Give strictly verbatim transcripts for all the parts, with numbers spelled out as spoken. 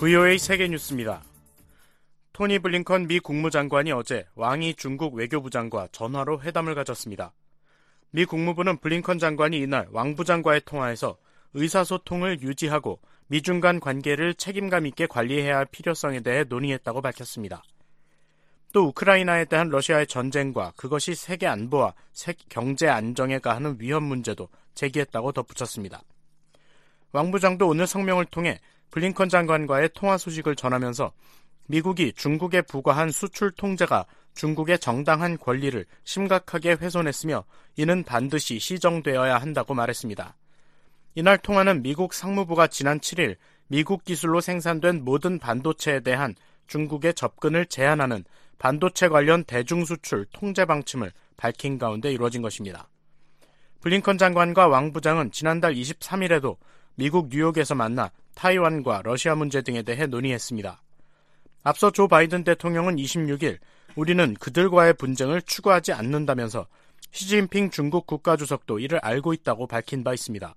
브이오에이 세계뉴스입니다. 토니 블링컨 미 국무장관이 어제 왕이 중국 외교부장과 전화로 회담을 가졌습니다. 미 국무부는 블링컨 장관이 이날 왕 부장과의 통화에서 의사소통을 유지하고 미중 간 관계를 책임감 있게 관리해야 할 필요성에 대해 논의했다고 밝혔습니다. 또 우크라이나에 대한 러시아의 전쟁과 그것이 세계 안보와 경제 안정에 가하는 위험 문제도 제기했다고 덧붙였습니다. 왕 부장도 오늘 성명을 통해 블링컨 장관과의 통화 소식을 전하면서 미국이 중국에 부과한 수출 통제가 중국의 정당한 권리를 심각하게 훼손했으며 이는 반드시 시정되어야 한다고 말했습니다. 이날 통화는 미국 상무부가 지난 칠일 미국 기술로 생산된 모든 반도체에 대한 중국의 접근을 제한하는 반도체 관련 대중수출 통제 방침을 밝힌 가운데 이루어진 것입니다. 블링컨 장관과 왕 부장은 지난달 이십삼일에도 미국 뉴욕에서 만나 타이완과 러시아 문제 등에 대해 논의했습니다. 앞서 조 바이든 대통령은 이십육일 우리는 그들과의 분쟁을 추구하지 않는다면서 시진핑 중국 국가주석도 이를 알고 있다고 밝힌 바 있습니다.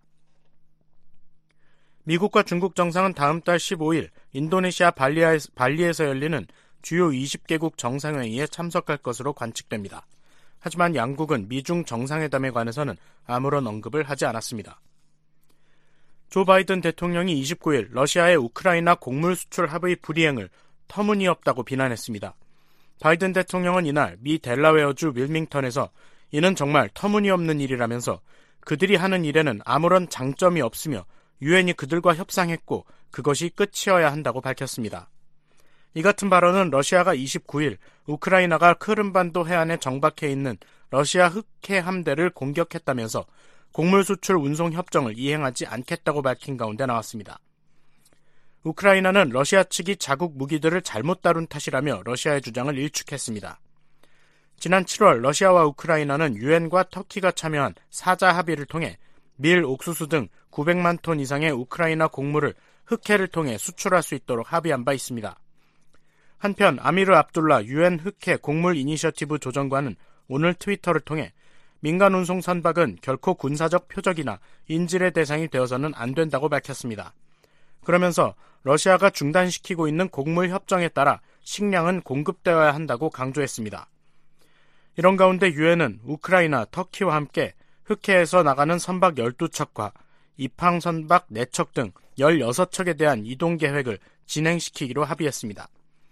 미국과 중국 정상은 다음 달 십오일 인도네시아 발리에서, 발리에서 열리는 주요 이십 개국 정상회의에 참석할 것으로 관측됩니다. 하지만 양국은 미중 정상회담에 관해서는 아무런 언급을 하지 않았습니다. 조 바이든 대통령이 이십구일 러시아의 우크라이나 곡물 수출 합의 불이행을 터무니없다고 비난했습니다. 바이든 대통령은 이날 미 델라웨어주 윌밍턴에서 이는 정말 터무니없는 일이라면서 그들이 하는 일에는 아무런 장점이 없으며 유엔이 그들과 협상했고 그것이 끝이어야 한다고 밝혔습니다. 이 같은 발언은 러시아가 이십구일 우크라이나가 크림반도 해안에 정박해 있는 러시아 흑해 함대를 공격했다면서 곡물 수출 운송 협정을 이행하지 않겠다고 밝힌 가운데 나왔습니다. 우크라이나는 러시아 측이 자국 무기들을 잘못 다룬 탓이라며 러시아의 주장을 일축했습니다. 지난 칠월 러시아와 우크라이나는 유엔과 터키가 참여한 사자 합의를 통해 밀, 옥수수 등 구백만 톤 이상의 우크라이나 곡물을 흑해를 통해 수출할 수 있도록 합의한 바 있습니다. 한편 아미르 압둘라 유엔 흑해 곡물 이니셔티브 조정관은 오늘 트위터를 통해 민간 운송 선박은 결코 군사적 표적이나 인질의 대상이 되어서는 안 된다고 밝혔습니다. 그러면서 러시아가 중단시키고 있는 곡물 협정에 따라 식량은 공급되어야 한다고 강조했습니다. 이런 가운데 유엔은 우크라이나, 터키와 함께 흑해에서 나가는 선박 열두 척과 입항 선박 네 척 등 열여섯 척에 대한 이동 계획을 진행시키기로 합의했습니다.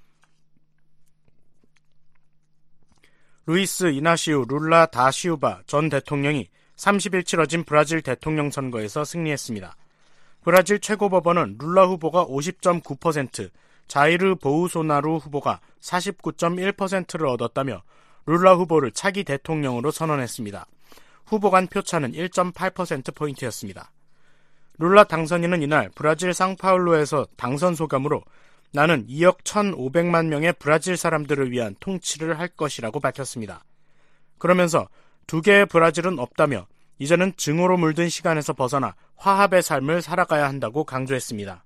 루이스 이나시우 룰라 다 시우바 전 대통령이 삼십일 치러진 브라질 대통령 선거에서 승리했습니다. 브라질 최고법원은 룰라 후보가 오십 점 구 퍼센트, 자이르 보우소나루 후보가 사십구 점 일 퍼센트를 얻었다며 룰라 후보를 차기 대통령으로 선언했습니다. 후보 간 표차는 일 점 팔 퍼센트포인트였습니다. 룰라 당선인은 이날 브라질 상파울루에서 당선 소감으로 나는 이억 천오백만 명의 브라질 사람들을 위한 통치를 할 것이라고 밝혔습니다. 그러면서 두 개의 브라질은 없다며 이제는 증오로 물든 시간에서 벗어나 화합의 삶을 살아가야 한다고 강조했습니다.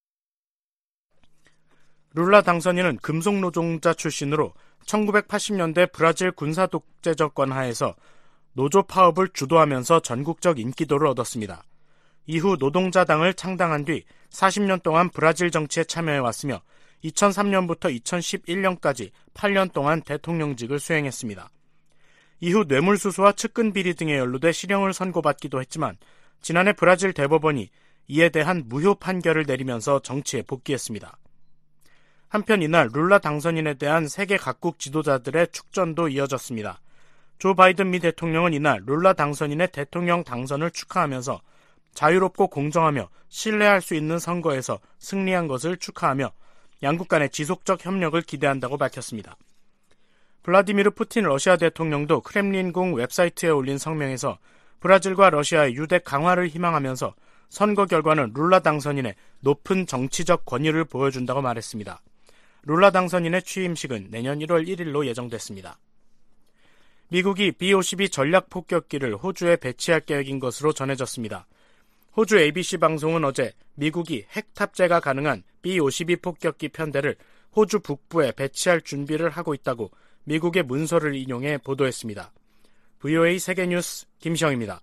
룰라 당선인은 금속노동자 출신으로 천구백팔십 년대 브라질 군사독재 정권 하에서 노조 파업을 주도하면서 전국적 인기도를 얻었습니다. 이후 노동자당을 창당한 뒤 사십 년 동안 브라질 정치에 참여해왔으며 이천삼 년부터 이천십일 년까지 팔 년 동안 대통령직을 수행했습니다. 이후 뇌물수수와 측근비리 등에 연루돼 실형을 선고받기도 했지만 지난해 브라질 대법원이 이에 대한 무효 판결을 내리면서 정치에 복귀했습니다. 한편 이날 룰라 당선인에 대한 세계 각국 지도자들의 축전도 이어졌습니다. 조 바이든 미 대통령은 이날 룰라 당선인의 대통령 당선을 축하하면서 자유롭고 공정하며 신뢰할 수 있는 선거에서 승리한 것을 축하하며 양국 간의 지속적 협력을 기대한다고 밝혔습니다. 블라디미르 푸틴 러시아 대통령도 크렘린궁 웹사이트에 올린 성명에서 브라질과 러시아의 유대 강화를 희망하면서 선거 결과는 룰라 당선인의 높은 정치적 권위를 보여준다고 말했습니다. 룰라 당선인의 취임식은 내년 일월 일일로 예정됐습니다. 미국이 비 오십이 전략폭격기를 호주에 배치할 계획인 것으로 전해졌습니다. 호주 에이비씨 방송은 어제 미국이 핵 탑재가 가능한 비 오십이 폭격기 편대를 호주 북부에 배치할 준비를 하고 있다고 미국의 문서를 인용해 보도했습니다. 브이오에이 세계뉴스 김시영입니다.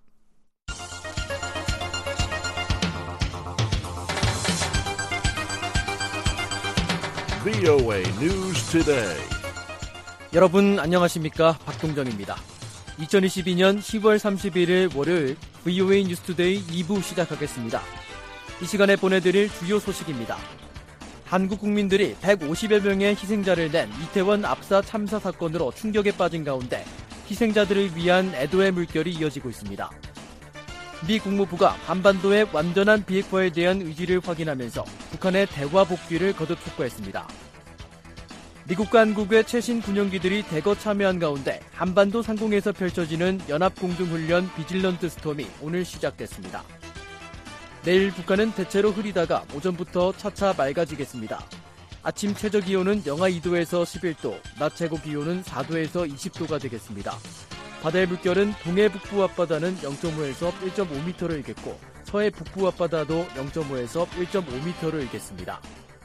브이오에이 News Today. 여러분 안녕하십니까? 박동정입니다. 이천이십이년 시월 삼십일일 월요일 브이오에이 뉴스투데이 이 부 시작하겠습니다. 이 시간에 보내드릴 주요 소식입니다. 한국 국민들이 백오십여 명의 희생자를 낸 이태원 압사 참사 사건으로 충격에 빠진 가운데 희생자들을 위한 애도의 물결이 이어지고 있습니다. 미 국무부가 한반도의 완전한 비핵화에 대한 의지를 확인하면서 북한의 대화 복귀를 거듭 촉구했습니다. 미국과 한국의 최신 군용기들이 대거 참여한 가운데 한반도 상공에서 펼쳐지는 연합공중훈련 비질런트 스톰이 오늘 시작됐습니다. 내일 북한은 대체로 흐리다가 오전부터 차차 맑아지겠습니다. 아침 최저기온은 영하 이 도에서 십일 도, 낮 최고기온은 사 도에서 이십 도가 되겠습니다. 바다의 물결은 동해 북부 앞바다는 영 점 오에서 일 점 오 미터를 일겠고 서해 북부 앞바다도 영 점 오에서 일 점 오 미터를 일겠습니다.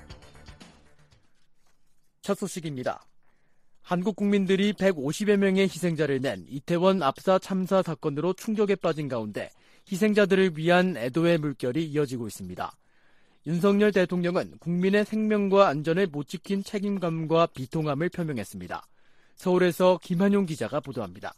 첫 소식입니다. 한국 국민들이 백오십여 명의 희생자를 낸 이태원 압사 참사 사건으로 충격에 빠진 가운데 희생자들을 위한 애도의 물결이 이어지고 있습니다. 윤석열 대통령은 국민의 생명과 안전을 못 지킨 책임감과 비통함을 표명했습니다. 서울에서 김한용 기자가 보도합니다.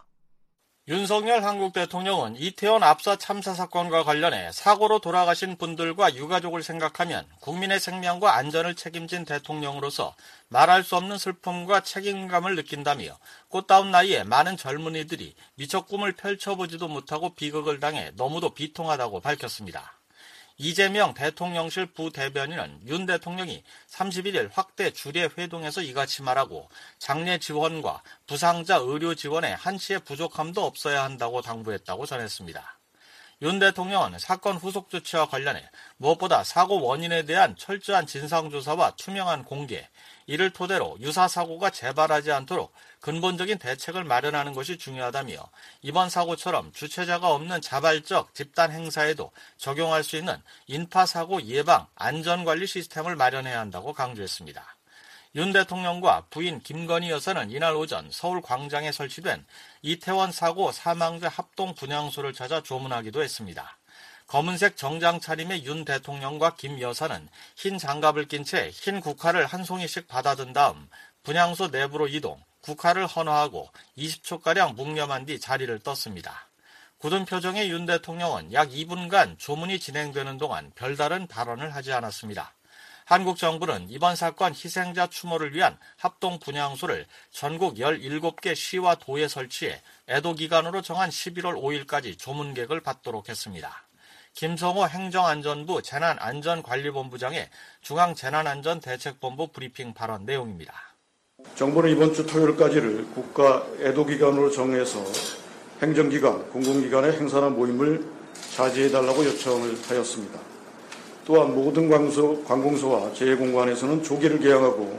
윤석열 한국 대통령은 이태원 압사 참사 사건과 관련해 사고로 돌아가신 분들과 유가족을 생각하면 국민의 생명과 안전을 책임진 대통령으로서 말할 수 없는 슬픔과 책임감을 느낀다며 꽃다운 나이에 많은 젊은이들이 미처 꿈을 펼쳐보지도 못하고 비극을 당해 너무도 비통하다고 밝혔습니다. 이재명 대통령실 부대변인은 윤 대통령이 삼십일일 확대 주례 회동에서 이같이 말하고 장례 지원과 부상자 의료 지원에 한치의 부족함도 없어야 한다고 당부했다고 전했습니다. 윤 대통령은 사건 후속 조치와 관련해 무엇보다 사고 원인에 대한 철저한 진상조사와 투명한 공개, 이를 토대로 유사 사고가 재발하지 않도록 근본적인 대책을 마련하는 것이 중요하다며 이번 사고처럼 주체자가 없는 자발적 집단 행사에도 적용할 수 있는 인파사고 예방, 안전관리 시스템을 마련해야 한다고 강조했습니다. 윤 대통령과 부인 김건희 여사는 이날 오전 서울 광장에 설치된 이태원 사고 사망자 합동 분향소를 찾아 조문하기도 했습니다. 검은색 정장 차림의 윤 대통령과 김 여사는 흰 장갑을 낀 채 흰 국화를 한 송이씩 받아든 다음 분향소 내부로 이동, 국화를 헌화하고 이십 초가량 묵념한 뒤 자리를 떴습니다. 굳은 표정의 윤 대통령은 약 이 분간 조문이 진행되는 동안 별다른 발언을 하지 않았습니다. 한국 정부는 이번 사건 희생자 추모를 위한 합동 분향소를 전국 열일곱 개 시와 도에 설치해 애도 기간으로 정한 십일월 오일까지 조문객을 받도록 했습니다. 김성호 행정안전부 재난안전관리본부장의 중앙재난안전대책본부 브리핑 발언 내용입니다. 정부는 이번 주 토요일까지를 국가 애도기간으로 정해서 행정기관, 공공기관의 행사나 모임을 자제해달라고 요청을 하였습니다. 또한 모든 관공서, 관공서와 재공관에서는 조기를 개항하고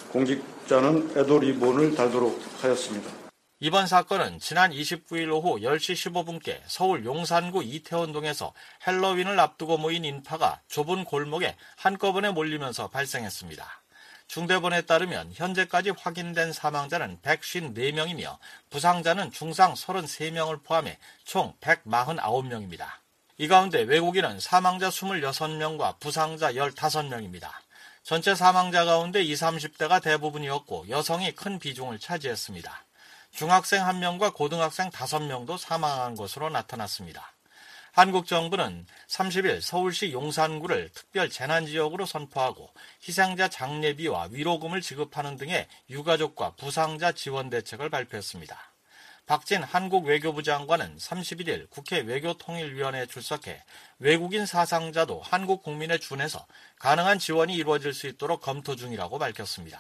공직자는 애도 리본을 달도록 하였습니다. 이번 사건은 지난 이십구일 오후 열 시 십오 분께 서울 용산구 이태원동에서 헬로윈을 앞두고 모인 인파가 좁은 골목에 한꺼번에 몰리면서 발생했습니다. 중대본에 따르면 현재까지 확인된 사망자는 백오십사 명이며 부상자는 중상 삼십삼 명을 포함해 총 백사십구 명입니다. 이 가운데 외국인은 사망자 이십육 명과 부상자 십오 명입니다. 전체 사망자 가운데 이십, 삼십 대가 대부분이었고 여성이 큰 비중을 차지했습니다. 중학생 한 명과 고등학생 다섯 명도 사망한 것으로 나타났습니다. 한국 정부는 삼십일 서울시 용산구를 특별 재난지역으로 선포하고 희생자 장례비와 위로금을 지급하는 등의 유가족과 부상자 지원 대책을 발표했습니다. 박진 한국 외교부 장관은 삼십일일 국회 외교통일위원회에 출석해 외국인 사상자도 한국 국민에 준해서 가능한 지원이 이루어질 수 있도록 검토 중이라고 밝혔습니다.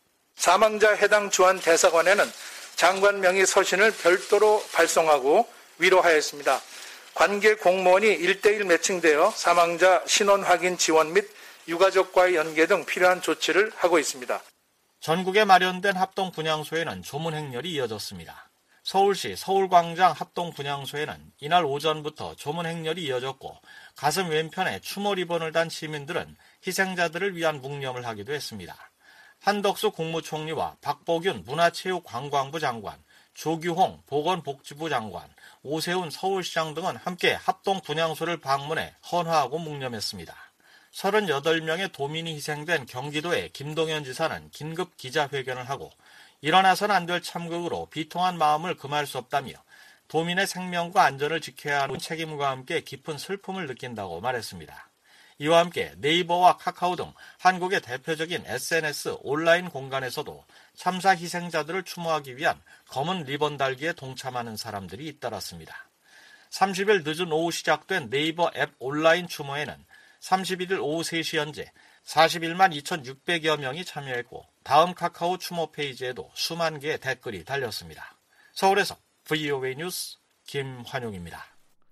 사망자 해당 주한 대사관에는 장관 명의 서신을 별도로 발송하고 위로하였습니다. 관계 공무원이 일 대일 매칭되어 사망자 신원 확인 지원 및 유가족과의 연계 등 필요한 조치를 하고 있습니다. 전국에 마련된 합동 분향소에는 조문 행렬이 이어졌습니다. 서울시 서울광장 합동 분향소에는 이날 오전부터 조문 행렬이 이어졌고 가슴 왼편에 추모 리본을 단 시민들은 희생자들을 위한 묵념을 하기도 했습니다. 한덕수 국무총리와 박보균 문화체육관광부 장관, 조규홍 보건복지부 장관, 오세훈 서울시장 등은 함께 합동 분향소를 방문해 헌화하고 묵념했습니다. 서른여덟 명의 도민이 희생된 경기도의 김동연 지사는 긴급 기자회견을 하고 일어나선 안 될 참극으로 비통한 마음을 금할 수 없다며 도민의 생명과 안전을 지켜야 하는 책임과 함께 깊은 슬픔을 느낀다고 말했습니다. 이와 함께 네이버와 카카오 등 한국의 대표적인 에스엔에스 온라인 공간에서도 참사 희생자들을 추모하기 위한 검은 리본 달기에 동참하는 사람들이 잇따랐습니다. 삼십 일 늦은 오후 시작된 네이버 앱 온라인 추모에는 삼십일 일 오후 세 시 현재 사십일만 이천육백여 명이 참여했고 다음 카카오 추모 페이지에도 수만 개의 댓글이 달렸습니다. 서울에서 브이오에이 뉴스 김환용입니다.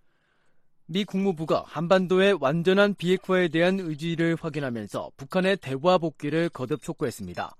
미 국무부가 한반도의 완전한 비핵화에 대한 의지를 확인하면서 북한의 대화 복귀를 거듭 촉구했습니다.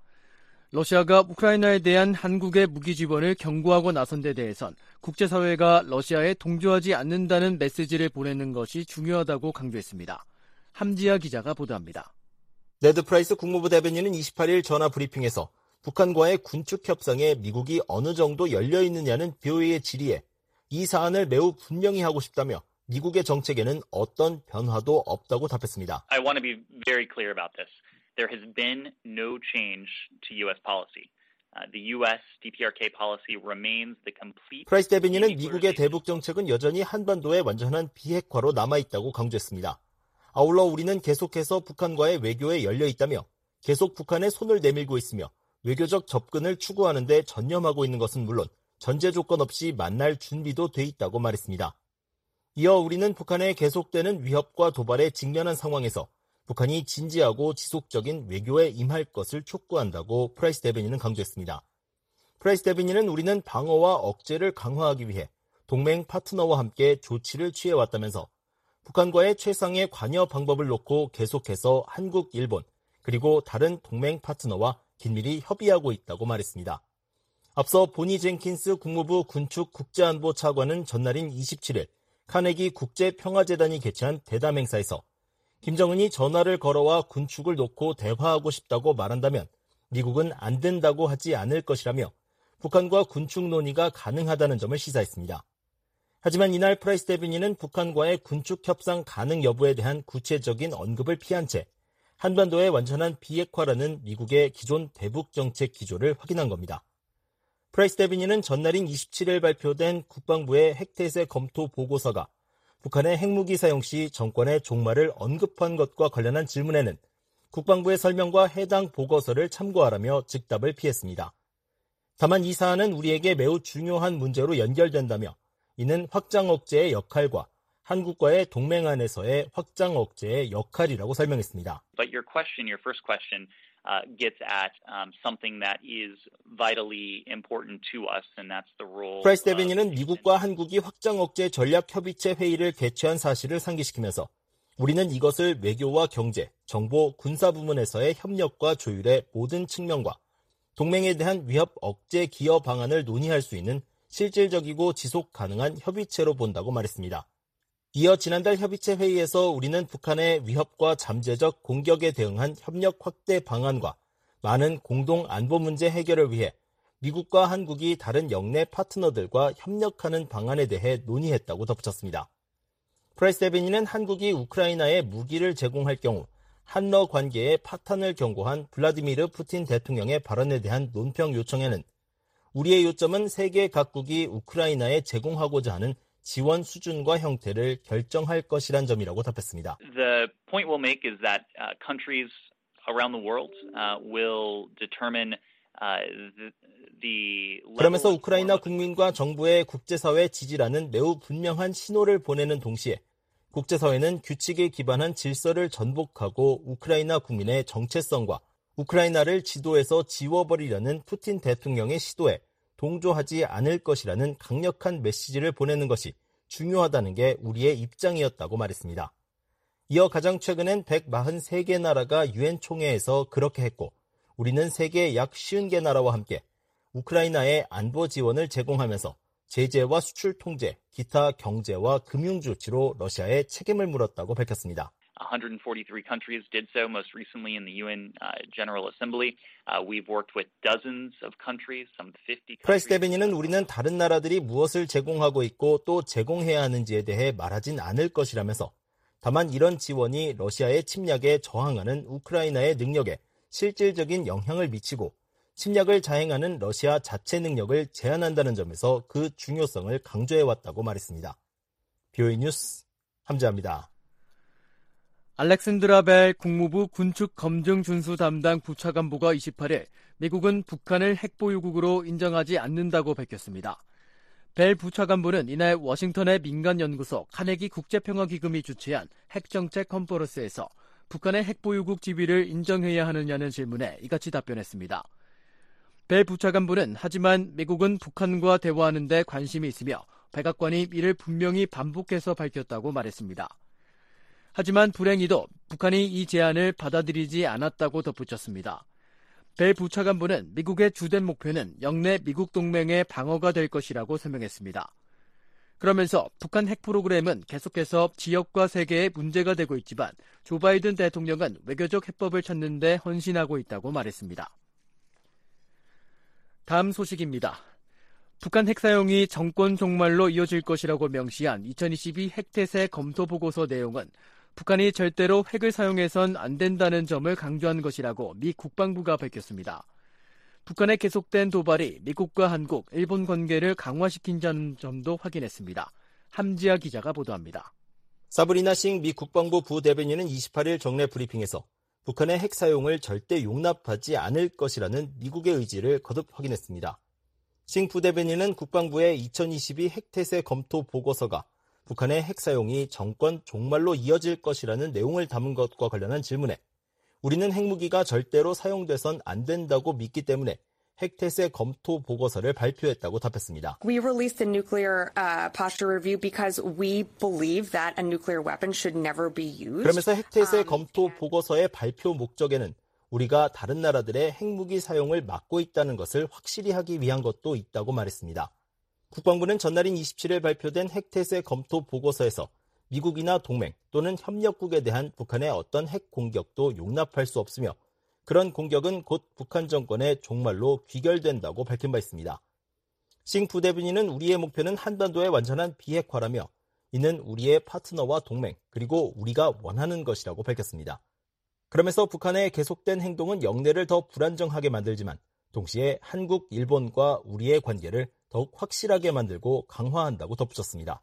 러시아가 우크라이나에 대한 한국의 무기 지원을 경고하고 나선 데 대해선 국제사회가 러시아에 동조하지 않는다는 메시지를 보내는 것이 중요하다고 강조했습니다. 함지아 기자가 보도합니다. 네드 프라이스 국무부 대변인은 이십팔 일 전화 브리핑에서 북한과의 군축 협상에 미국이 어느 정도 열려 있느냐는 비오이의 질의에 이 사안을 매우 분명히 하고 싶다며 미국의 정책에는 어떤 변화도 없다고 답했습니다. I want to be very clear about this. There has been no change to U S policy. Uh, the U S 디피아르케이 policy remains the complete. 프라이스 대변인은 미국의 대북 정책은 여전히 한반도의 완전한 비핵화로 남아있다고 강조했습니다. 아울러 우리는 계속해서 북한과의 외교에 열려 있다며 계속 북한에 손을 내밀고 있으며 외교적 접근을 추구하는 데 전념하고 있는 것은 물론 전제 조건 없이 만날 준비도 돼 있다고 말했습니다. 이어 우리는 북한의 계속되는 위협과 도발에 직면한 상황에서 북한이 진지하고 지속적인 외교에 임할 것을 촉구한다고 프라이스 대변인은 강조했습니다. 프라이스 대변인은 우리는 방어와 억제를 강화하기 위해 동맹 파트너와 함께 조치를 취해왔다면서 북한과의 최상의 관여 방법을 놓고 계속해서 한국, 일본, 그리고 다른 동맹 파트너와 긴밀히 협의하고 있다고 말했습니다. 앞서 보니 젠킨스 국무부 군축 국제안보 차관은 전날인 이십칠 일 카네기 국제평화재단이 개최한 대담 행사에서 김정은이 전화를 걸어와 군축을 놓고 대화하고 싶다고 말한다면 미국은 안 된다고 하지 않을 것이라며 북한과 군축 논의가 가능하다는 점을 시사했습니다. 하지만 이날 프라이스 대변인은 북한과의 군축 협상 가능 여부에 대한 구체적인 언급을 피한 채 한반도의 완전한 비핵화라는 미국의 기존 대북 정책 기조를 확인한 겁니다. 프라이스 대변인은 전날인 이십칠 일 발표된 국방부의 핵태세 검토 보고서가 북한의 핵무기 사용 시 정권의 종말을 언급한 것과 관련한 질문에는 국방부의 설명과 해당 보고서를 참고하라며 즉답을 피했습니다. 다만 이 사안은 우리에게 매우 중요한 문제로 연결된다며 이는 확장 억제의 역할과 한국과의 동맹 안에서의 확장 억제의 역할이라고 설명했습니다. But your question, your first question, uh, gets at um, something that is vitally important to us, and that's the role. 프라이스 대변인은 미국과 한국이 확장 억제 전략 협의체 회의를 개최한 사실을 상기시키면서 우리는 이것을 외교와 경제, 정보, 군사 부문에서의 협력과 조율의 모든 측면과 동맹에 대한 위협 억제 기여 방안을 논의할 수 있는 실질적이고 지속 가능한 협의체로 본다고 말했습니다. 이어 지난달 협의체 회의에서 우리는 북한의 위협과 잠재적 공격에 대응한 협력 확대 방안과 많은 공동 안보 문제 해결을 위해 미국과 한국이 다른 영내 파트너들과 협력하는 방안에 대해 논의했다고 덧붙였습니다. 프라이스 대변인은 한국이 우크라이나에 무기를 제공할 경우 한러 관계의 파탄을 경고한 블라디미르 푸틴 대통령의 발언에 대한 논평 요청에는 우리의 요점은 세계 각국이 우크라이나에 제공하고자 하는 지원 수준과 형태를 결정할 것이란 점이라고 답했습니다. The point we'll make is that uh, countries around the world uh, will determine uh, the, the 그러면서 우크라이나 국민과 정부의 국제사회 지지라는 매우 분명한 신호를 보내는 동시에 국제사회는 규칙에 기반한 질서를 전복하고 우크라이나 국민의 정체성과 우크라이나를 지도에서 지워버리려는 푸틴 대통령의 시도에 동조하지 않을 것이라는 강력한 메시지를 보내는 것이 중요하다는 게 우리의 입장이었다고 말했습니다. 이어 가장 최근엔 백사십삼 개 나라가 유엔 총회에서 그렇게 했고 우리는 세계 약 오십 개 나라와 함께 우크라이나에 안보 지원을 제공하면서 제재와 수출 통제, 기타 경제와 금융 조치로 러시아에 책임을 물었다고 밝혔습니다. one hundred forty-three countries did so most recently in the 유엔 uh, General Assembly. Uh, we've worked with dozens of countries, some fifty countries. 프라이스 대변인은 우리는 다른 나라들이 무엇을 제공하고 있고 또 제공해야 하는지에 대해 말하진 않을 것이라면서 다만 이런 지원이 러시아의 침략에 저항하는 우크라이나의 능력에 실질적인 영향을 미치고 침략을 자행하는 러시아 자체 능력을 제한한다는 점에서 그 중요성을 강조해왔다고 말했습니다. 비오이 뉴스 함재합니다. 알렉산드라 벨 국무부 군축 검증 준수 담당 부차관보가 이십팔일 미국은 북한을 핵보유국으로 인정하지 않는다고 밝혔습니다. 벨 부차관보는 이날 워싱턴의 민간연구소 카네기 국제평화기금이 주최한 핵정책 컨퍼런스에서 북한의 핵보유국 지위를 인정해야 하느냐는 질문에 이같이 답변했습니다. 벨 부차관보는 하지만 미국은 북한과 대화하는 데 관심이 있으며 백악관이 이를 분명히 반복해서 밝혔다고 말했습니다. 하지만 불행히도 북한이 이 제안을 받아들이지 않았다고 덧붙였습니다. 벨 부차관보는 미국의 주된 목표는 영내 미국 동맹의 방어가 될 것이라고 설명했습니다. 그러면서 북한 핵 프로그램은 계속해서 지역과 세계에 문제가 되고 있지만 조 바이든 대통령은 외교적 해법을 찾는 데 헌신하고 있다고 말했습니다. 다음 소식입니다. 북한 핵 사용이 정권 종말로 이어질 것이라고 명시한 이천이십이 핵태세 검토 보고서 내용은 북한이 절대로 핵을 사용해선 안 된다는 점을 강조한 것이라고 미 국방부가 밝혔습니다. 북한의 계속된 도발이 미국과 한국, 일본 관계를 강화시킨다는 점도 확인했습니다. 함지아 기자가 보도합니다. 사브리나 싱 미 국방부 부대변인은 이십팔일 정례 브리핑에서 북한의 핵 사용을 절대 용납하지 않을 것이라는 미국의 의지를 거듭 확인했습니다. 싱 부대변인은 국방부의 이천이십이 핵태세 검토 보고서가 북한의 핵 사용이 정권 종말로 이어질 것이라는 내용을 담은 것과 관련한 질문에 우리는 핵무기가 절대로 사용돼선 안 된다고 믿기 때문에 핵태세 검토 보고서를 발표했다고 답했습니다. We released the nuclear uh, posture review because we believe that a nuclear weapon should never be used. 그러면서 핵태세 검토 보고서의 발표 목적에는 우리가 다른 나라들의 핵무기 사용을 막고 있다는 것을 확실히 하기 위한 것도 있다고 말했습니다. 국방부는 전날인 이십칠일 발표된 핵태세 검토 보고서에서 미국이나 동맹 또는 협력국에 대한 북한의 어떤 핵 공격도 용납할 수 없으며 그런 공격은 곧 북한 정권의 종말로 귀결된다고 밝힌 바 있습니다. 싱 부대변인은 우리의 목표는 한반도의 완전한 비핵화라며 이는 우리의 파트너와 동맹 그리고 우리가 원하는 것이라고 밝혔습니다. 그러면서 북한의 계속된 행동은 영내를 더 불안정하게 만들지만 동시에 한국, 일본과 우리의 관계를 더욱 확실하게 만들고 강화한다고 덧붙였습니다.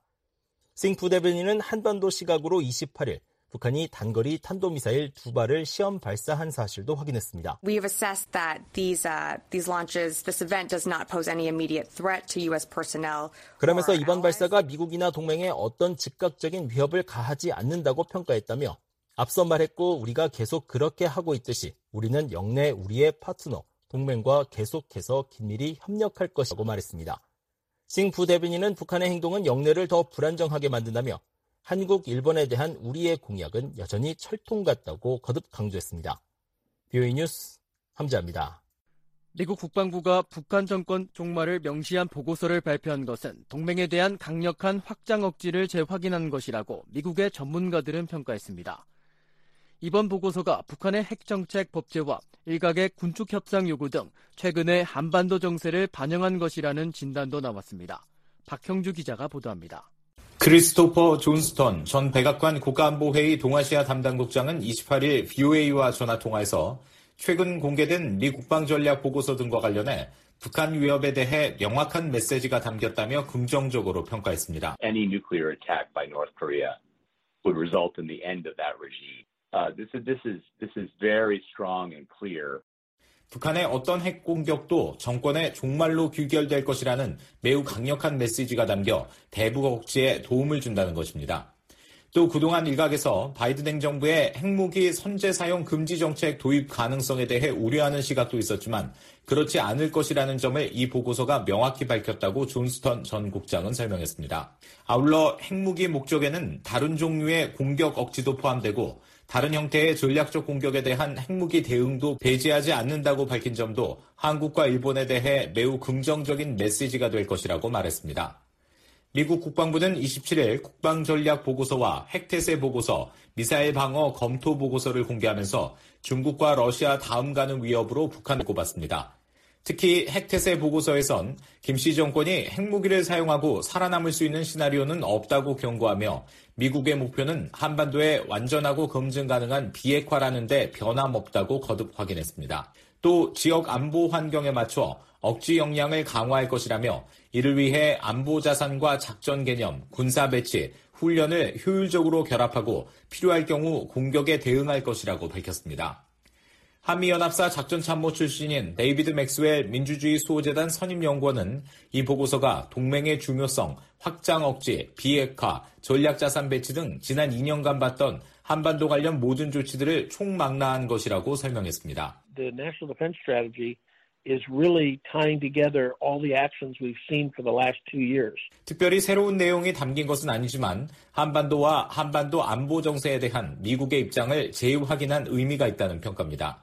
싱 부대변인은 한반도 시각으로 이십팔일 북한이 단거리 탄도미사일 두 발을 시험 발사한 사실도 확인했습니다. We have assessed that these uh, these launches, this event does not pose any immediate threat to U S personnel. 그러면서 이번 발사가 미국이나 동맹에 어떤 즉각적인 위협을 가하지 않는다고 평가했다며 앞서 말했고 우리가 계속 그렇게 하고 있듯이 우리는 영내 우리의 파트너, 동맹과 계속해서 긴밀히 협력할 것이라고 말했습니다. 싱 부대변인은 북한의 행동은 영내를 더 불안정하게 만든다며 한국, 일본에 대한 우리의 공약은 여전히 철통 같다고 거듭 강조했습니다. 비오이 뉴스 함재합니다. 미국 국방부가 북한 정권 종말을 명시한 보고서를 발표한 것은 동맹에 대한 강력한 확장 억지를 재확인한 것이라고 미국의 전문가들은 평가했습니다. 이번 보고서가 북한의 핵정책 법제화, 일각의 군축 협상 요구 등 최근의 한반도 정세를 반영한 것이라는 진단도 나왔습니다. 박형주 기자가 보도합니다. 크리스토퍼 존스턴 전 백악관 국가안보회의 동아시아 담당국장은 이십팔일 비오에이와 전화통화에서 최근 공개된 미 국방전략 보고서 등과 관련해 북한 위협에 대해 명확한 메시지가 담겼다며 긍정적으로 평가했습니다. Any nuclear attack by North Korea would result in the end of that regime. Uh, this is this is this is very strong and clear. 북한의 어떤 핵 공격도 정권의 종말로 귀결될 것이라는 매우 강력한 메시지가 담겨 대북 억제에 도움을 준다는 것입니다. 또 그동안 일각에서 바이든 행정부의 핵무기 선제 사용 금지 정책 도입 가능성에 대해 우려하는 시각도 있었지만 그렇지 않을 것이라는 점을 이 보고서가 명확히 밝혔다고 존스턴 전 국장은 설명했습니다. 아울러 핵무기 목적에는 다른 종류의 공격 억지도 포함되고 다른 형태의 전략적 공격에 대한 핵무기 대응도 배제하지 않는다고 밝힌 점도 한국과 일본에 대해 매우 긍정적인 메시지가 될 것이라고 말했습니다. 미국 국방부는 이십칠일 국방전략 보고서와 핵태세 보고서, 미사일 방어 검토 보고서를 공개하면서 중국과 러시아 다음 가는 위협으로 북한을 꼽았습니다. 특히 핵태세 보고서에선 김씨 정권이 핵무기를 사용하고 살아남을 수 있는 시나리오는 없다고 경고하며 미국의 목표는 한반도의 완전하고 검증 가능한 비핵화라는 데 변함없다고 거듭 확인했습니다. 또 지역 안보 환경에 맞춰 억지 역량을 강화할 것이라며 이를 위해 안보 자산과 작전 개념, 군사 배치, 훈련을 효율적으로 결합하고 필요할 경우 공격에 대응할 것이라고 밝혔습니다. 한미연합사 작전참모 출신인 데이비드 맥스웰 민주주의 수호재단 선임연구원은 이 보고서가 동맹의 중요성, 확장 억제, 비핵화, 전략자산 배치 등 지난 이 년간 봤던 한반도 관련 모든 조치들을 총망라한 것이라고 설명했습니다. The National Defense Strategy is really tying together all the actions we've seen for the last two years. 특별히 새로운 내용이 담긴 것은 아니지만 한반도와 한반도 안보 정세에 대한 미국의 입장을 재확인한 의미가 있다는 평가입니다.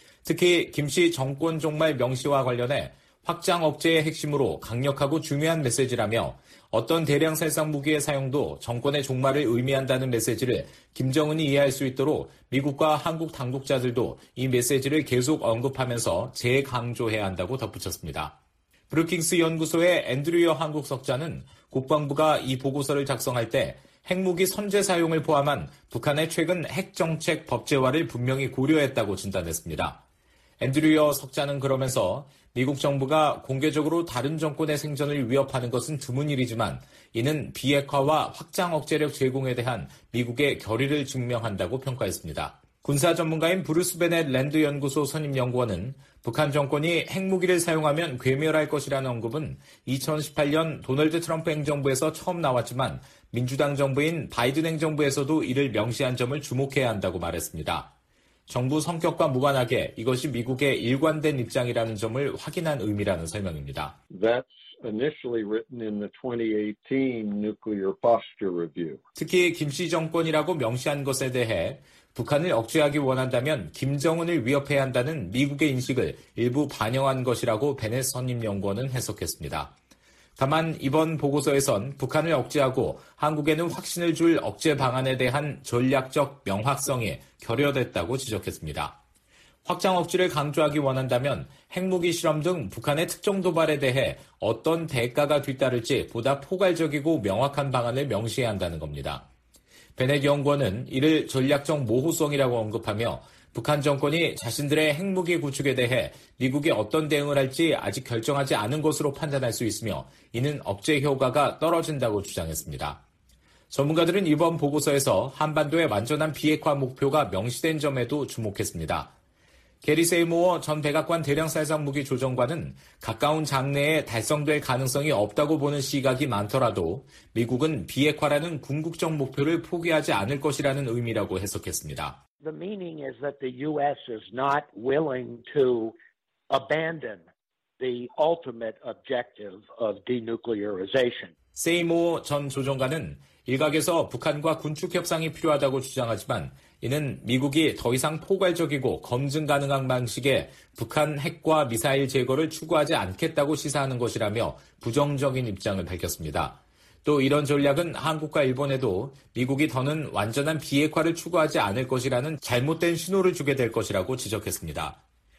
특히 김씨 정권 종말 명시와 관련해 확장 억제의 핵심으로 강력하고 중요한 메시지라며 어떤 대량 살상 무기의 사용도 정권의 종말을 의미한다는 메시지를 김정은이 이해할 수 있도록 미국과 한국 당국자들도 이 메시지를 계속 언급하면서 재강조해야 한다고 덧붙였습니다. 브루킹스 연구소의 앤드류어 한국 석자는 국방부가 이 보고서를 작성할 때 핵무기 선제 사용을 포함한 북한의 최근 핵정책 법제화를 분명히 고려했다고 진단했습니다. 앤드류어 석자는 그러면서 미국 정부가 공개적으로 다른 정권의 생존을 위협하는 것은 드문 일이지만 이는 비핵화와 확장 억제력 제공에 대한 미국의 결의를 증명한다고 평가했습니다. 군사 전문가인 브루스 베넷 랜드 연구소 선임 연구원은 북한 정권이 핵무기를 사용하면 괴멸할 것이라는 언급은 이천십팔 년 도널드 트럼프 행정부에서 처음 나왔지만 민주당 정부인 바이든 행정부에서도 이를 명시한 점을 주목해야 한다고 말했습니다. 정부 성격과 무관하게 이것이 미국의 일관된 입장이라는 점을 확인한 의미라는 설명입니다. That's initially written in the twenty eighteen Nuclear Posture Review. 특히 김씨 정권이라고 명시한 것에 대해 북한을 억제하기 원한다면 김정은을 위협해야 한다는 미국의 인식을 일부 반영한 것이라고 베넷 선임 연구원은 해석했습니다. 다만 이번 보고서에선 북한을 억제하고 한국에는 확신을 줄 억제 방안에 대한 전략적 명확성이 결여됐다고 지적했습니다. 확장 억지를 강조하기 원한다면 핵무기 실험 등 북한의 특정 도발에 대해 어떤 대가가 뒤따를지 보다 포괄적이고 명확한 방안을 명시해야 한다는 겁니다. 베넷 연구원은 이를 전략적 모호성이라고 언급하며 북한 정권이 자신들의 핵무기 구축에 대해 미국이 어떤 대응을 할지 아직 결정하지 않은 것으로 판단할 수 있으며 이는 억제 효과가 떨어진다고 주장했습니다. 전문가들은 이번 보고서에서 한반도의 완전한 비핵화 목표가 명시된 점에도 주목했습니다. 게리 세이모어 전 백악관 대량살상무기 조정관은 가까운 장래에 달성될 가능성이 없다고 보는 시각이 많더라도 미국은 비핵화라는 궁극적 목표를 포기하지 않을 것이라는 의미라고 해석했습니다. The meaning is that the U S is not willing to abandon the ultimate objective of denuclearization. 세이모 전 조정관은 일각에서 북한과 군축 협상이 필요하다고 주장하지만 이는 미국이 더 이상 포괄적이고 검증 가능한 방식의 북한 핵과 미사일 제거를 추구하지 않겠다고 시사하는 것이라며 부정적인 입장을 밝혔습니다. 또 이런 전략은 한국과 일본에도 미국이 더는 완전한 비핵화를 추구하지 않을 것이라는 잘못된 신호를 주게 될 것이라고 지적했습니다.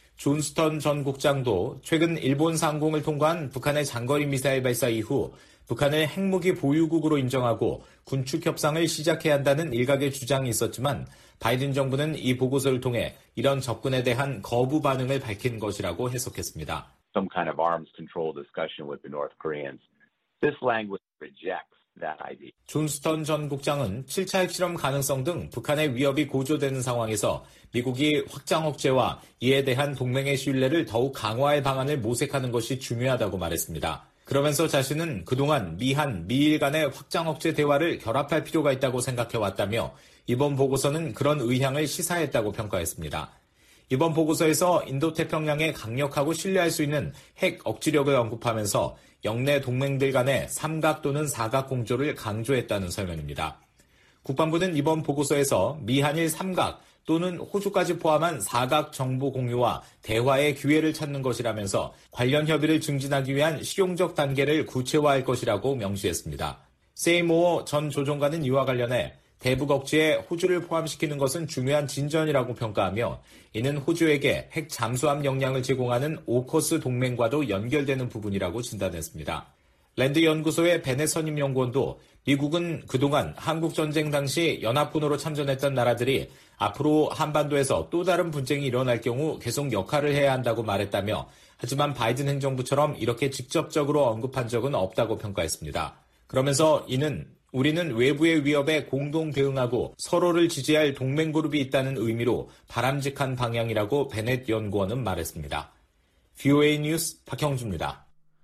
존스턴 전 국장도 최근 일본 상공을 통과한 북한의 장거리 미사일 발사 이후 북한을 핵무기 보유국으로 인정하고 군축 협상을 시작해야 한다는 일각의 주장이 있었지만 바이든 정부는 이 보고서를 통해 이런 접근에 대한 거부 반응을 밝힌 것이라고 해석했습니다. Some kind of arms control discussion with the North Koreans. This language rejects that idea. 존스턴 전 국장은 칠 차 핵실험 가능성 등 북한의 위협이 고조되는 상황에서 미국이 확장 억제와 이에 대한 동맹의 신뢰를 더욱 강화할 방안을 모색하는 것이 중요하다고 말했습니다. 그러면서 자신은 그동안 미한, 미일 간의 확장 억제 대화를 결합할 필요가 있다고 생각해왔다며 이번 보고서는 그런 의향을 시사했다고 평가했습니다. 이번 보고서에서 인도태평양에 강력하고 신뢰할 수 있는 핵 억지력을 언급하면서 영내 동맹들 간의 삼각 또는 사각 공조를 강조했다는 설명입니다. 국방부는 이번 보고서에서 미한일 삼각 또는 호주까지 포함한 사각 정보 공유와 대화의 기회를 찾는 것이라면서 관련 협의를 증진하기 위한 실용적 단계를 구체화할 것이라고 명시했습니다. 세이모어 전 조정관은 이와 관련해 대북 억지에 호주를 포함시키는 것은 중요한 진전이라고 평가하며 이는 호주에게 핵 잠수함 역량을 제공하는 오커스 동맹과도 연결되는 부분이라고 진단했습니다. 랜드 연구소의 베넷 선임 연구원도 미국은 그동안 한국 전쟁 당시 연합군으로 참전했던 나라들이 앞으로 한반도에서 또 다른 분쟁이 일어날 경우 계속 역할을 해야 한다고 말했다며 하지만 바이든 행정부처럼 이렇게 직접적으로 언급한 적은 없다고 평가했습니다. 그러면서 이는 우리는 외부의 위협에 공동 대응하고 서로를 지지할 동맹 그룹이 있다는 의미로 바람직한 방향이라고 베넷 연구원은 말했습니다. 브이오에이 뉴스 박형주입니다.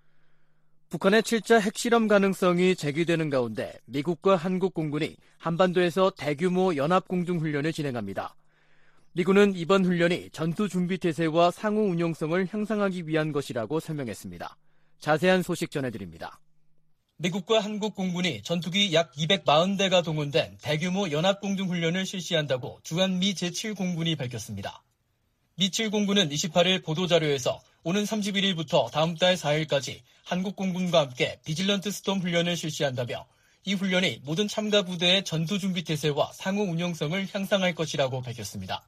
북한의 칠 차 핵실험 가능성이 제기되는 가운데 미국과 한국 공군이 한반도에서 대규모 연합공중훈련을 진행합니다. 미군은 이번 훈련이 전투준비태세와 상호 운용성을 향상하기 위한 것이라고 설명했습니다. 자세한 소식 전해드립니다. 미국과 한국 공군이 전투기 약 이백사십 대가 동원된 대규모 연합공중훈련을 실시한다고 주한미 제칠 공군이 밝혔습니다. 미 칠 공군은 이십팔 일 보도자료에서 오는 삼십일 일부터 다음 달 사 일까지 한국 공군과 함께 비질런트 스톰 훈련을 실시한다며 이 훈련이 모든 참가 부대의 전투준비태세와 상호 운용성을 향상할 것이라고 밝혔습니다.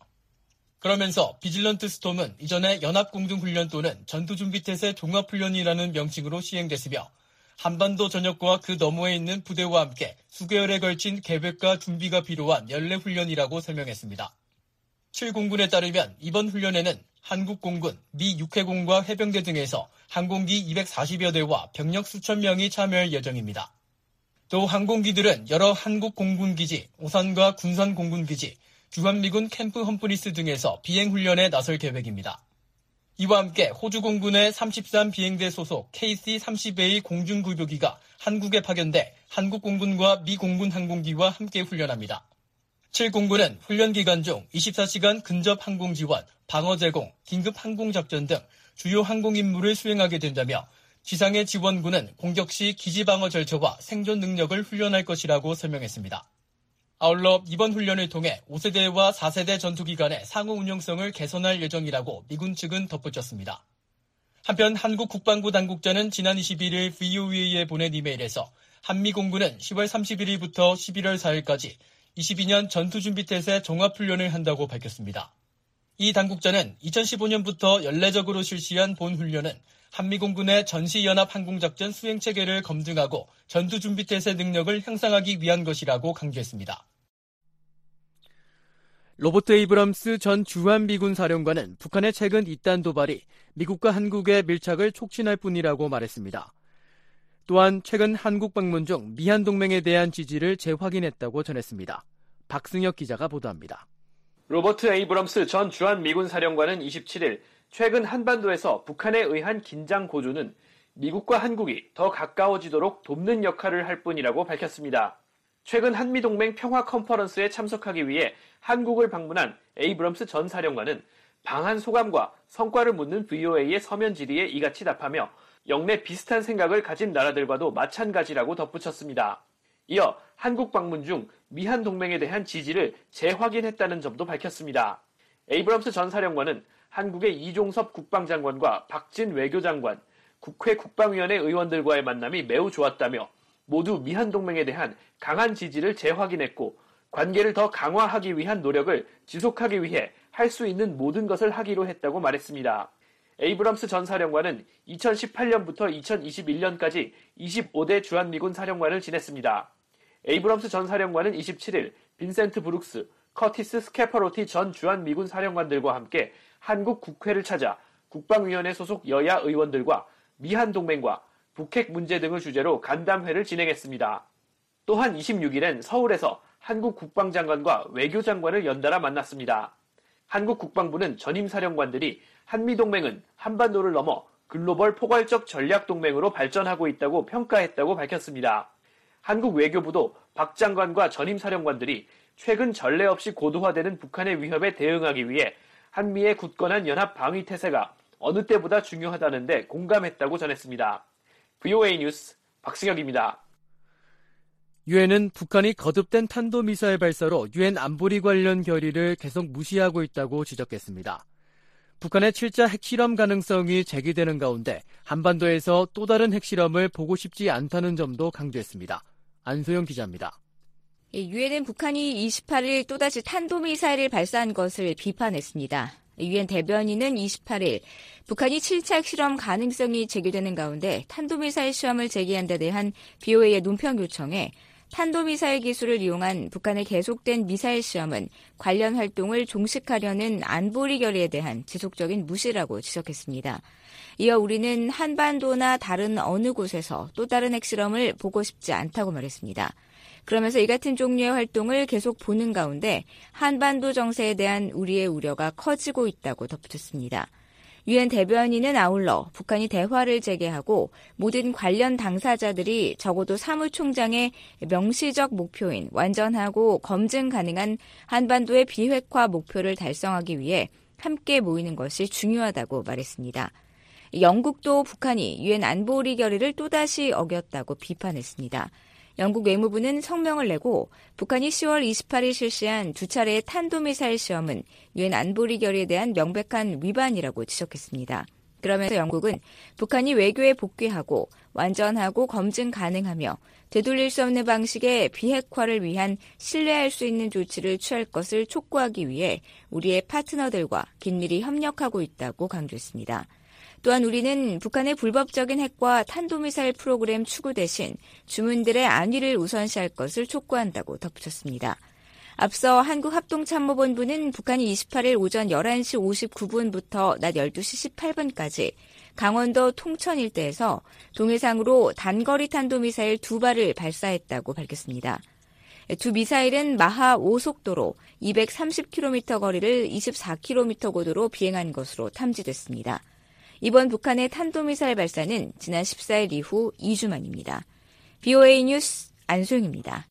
그러면서 비질런트 스톰은 이전에 연합공중훈련 또는 전투준비태세 종합훈련이라는 명칭으로 시행됐으며 한반도 전역과 그 너머에 있는 부대와 함께 수개월에 걸친 계획과 준비가 필요한 연례 훈련이라고 설명했습니다. 칠 공군에 따르면 이번 훈련에는 한국 공군, 미 육해공과 해병대 등에서 항공기 이백사십여 대와 병력 수천 명이 참여할 예정입니다. 또 항공기들은 여러 한국 공군기지, 오산과 군산 공군기지, 주한미군 캠프 험프리스 등에서 비행훈련에 나설 계획입니다. 이와 함께 호주 공군의 삼십삼 비행대 소속 케이씨 삼십 에이 공중급유기가 한국에 파견돼 한국 공군과 미 공군 항공기와 함께 훈련합니다. 칠 공군은 훈련 기간 중 이십사 시간 근접 항공 지원, 방어 제공, 긴급 항공 작전 등 주요 항공 임무를 수행하게 된다며 지상의 지원군은 공격 시 기지 방어 절차와 생존 능력을 훈련할 것이라고 설명했습니다. 아울러 이번 훈련을 통해 오 세대와 사 세대 전투기 간의 상호 운용성을 개선할 예정이라고 미군 측은 덧붙였습니다. 한편 한국 국방부 당국자는 지난 이십일 일 브이오에이에 보낸 이메일에서 한미 공군은 시월 삼십일 일부터 십일월 사 일까지 이십이 년 전투준비태세 종합훈련을 한다고 밝혔습니다. 이 당국자는 이천십오 년부터 연례적으로 실시한 본 훈련은 한미공군의 전시연합항공작전 수행체계를 검증하고 전투준비태세 능력을 향상하기 위한 것이라고 강조했습니다. 로버트 에이브럼스 전 주한미군 사령관은 북한의 최근 잇단 도발이 미국과 한국의 밀착을 촉진할 뿐이라고 말했습니다. 또한 최근 한국 방문 중 미한동맹에 대한 지지를 재확인했다고 전했습니다. 박승혁 기자가 보도합니다. 로버트 에이브럼스 전 주한미군 사령관은 이십칠 일 최근 한반도에서 북한에 의한 긴장 고조는 미국과 한국이 더 가까워지도록 돕는 역할을 할 뿐이라고 밝혔습니다. 최근 한미동맹 평화 컨퍼런스에 참석하기 위해 한국을 방문한 에이브럼스 전 사령관은 방한 소감과 성과를 묻는 브이오에이의 서면 질의에 이같이 답하며 영내 비슷한 생각을 가진 나라들과도 마찬가지라고 덧붙였습니다. 이어 한국 방문 중 미한 동맹에 대한 지지를 재확인했다는 점도 밝혔습니다. 에이브럼스 전 사령관은 한국의 이종섭 국방장관과 박진 외교장관, 국회 국방위원회 의원들과의 만남이 매우 좋았다며 모두 미한 동맹에 대한 강한 지지를 재확인했고 관계를 더 강화하기 위한 노력을 지속하기 위해 할 수 있는 모든 것을 하기로 했다고 말했습니다. 에이브럼스 전 사령관은 이천십팔 년부터 이천이십일 년까지 이십오 대 주한미군 사령관을 지냈습니다. 에이브럼스 전 사령관은 이십칠 일 빈센트 브룩스, 커티스 스캐퍼로티 전 주한미군 사령관들과 함께 한국 국회를 찾아 국방위원회 소속 여야 의원들과 미한동맹과 북핵 문제 등을 주제로 간담회를 진행했습니다. 또한 이십육 일엔 서울에서 한국 국방장관과 외교장관을 연달아 만났습니다. 한국 국방부는 전임 사령관들이 한미동맹은 한반도를 넘어 글로벌 포괄적 전략동맹으로 발전하고 있다고 평가했다고 밝혔습니다. 한국 외교부도 박 장관과 전임 사령관들이 최근 전례 없이 고도화되는 북한의 위협에 대응하기 위해 한미의 굳건한 연합 방위 태세가 어느 때보다 중요하다는 데 공감했다고 전했습니다. 브이오에이 뉴스 박승혁입니다. 유엔은 북한이 거듭된 탄도미사일 발사로 유엔 안보리 관련 결의를 계속 무시하고 있다고 지적했습니다. 북한의 칠 차 핵실험 가능성이 제기되는 가운데 한반도에서 또 다른 핵실험을 보고 싶지 않다는 점도 강조했습니다. 안소영 기자입니다. 유엔은 북한이 이십팔 일 또다시 탄도미사일을 발사한 것을 비판했습니다. 유엔 대변인은 이십팔 일 북한이 칠 차 핵실험 가능성이 제기되는 가운데 탄도미사일 시험을 재개한 데 대한 비오에이의 논평 요청에 탄도미사일 기술을 이용한 북한의 계속된 미사일 시험은 관련 활동을 종식하려는 안보리 결의에 대한 지속적인 무시라고 지적했습니다. 이어 우리는 한반도나 다른 어느 곳에서 또 다른 핵실험을 보고 싶지 않다고 말했습니다. 그러면서 이 같은 종류의 활동을 계속 보는 가운데 한반도 정세에 대한 우리의 우려가 커지고 있다고 덧붙였습니다. 유엔 대변인은 아울러 북한이 대화를 재개하고 모든 관련 당사자들이 적어도 사무총장의 명시적 목표인 완전하고 검증 가능한 한반도의 비핵화 목표를 달성하기 위해 함께 모이는 것이 중요하다고 말했습니다. 영국도 북한이 유엔 안보리 결의를 또다시 어겼다고 비판했습니다. 영국 외무부는 성명을 내고 북한이 시월 이십팔 일 실시한 두 차례의 탄도미사일 시험은 유엔 안보리 결의에 대한 명백한 위반이라고 지적했습니다. 그러면서 영국은 북한이 외교에 복귀하고 완전하고 검증 가능하며 되돌릴 수 없는 방식의 비핵화를 위한 신뢰할 수 있는 조치를 취할 것을 촉구하기 위해 우리의 파트너들과 긴밀히 협력하고 있다고 강조했습니다. 또한 우리는 북한의 불법적인 핵과 탄도미사일 프로그램 추구 대신 주민들의 안위를 우선시할 것을 촉구한다고 덧붙였습니다. 앞서 한국합동참모본부는 북한이 이십팔 일 오전 열한 시 오십구 분부터 낮 열두 시 십팔 분까지 강원도 통천 일대에서 동해상으로 단거리 탄도미사일 두 발을 발사했다고 밝혔습니다. 두 미사일은 마하 오 속도로 이백삼십 킬로미터 거리를 이십사 킬로미터 고도로 비행한 것으로 탐지됐습니다. 이번 북한의 탄도미사일 발사는 지난 십사 일 이후 이 주 만입니다. 비오에이 뉴스 안소영입니다.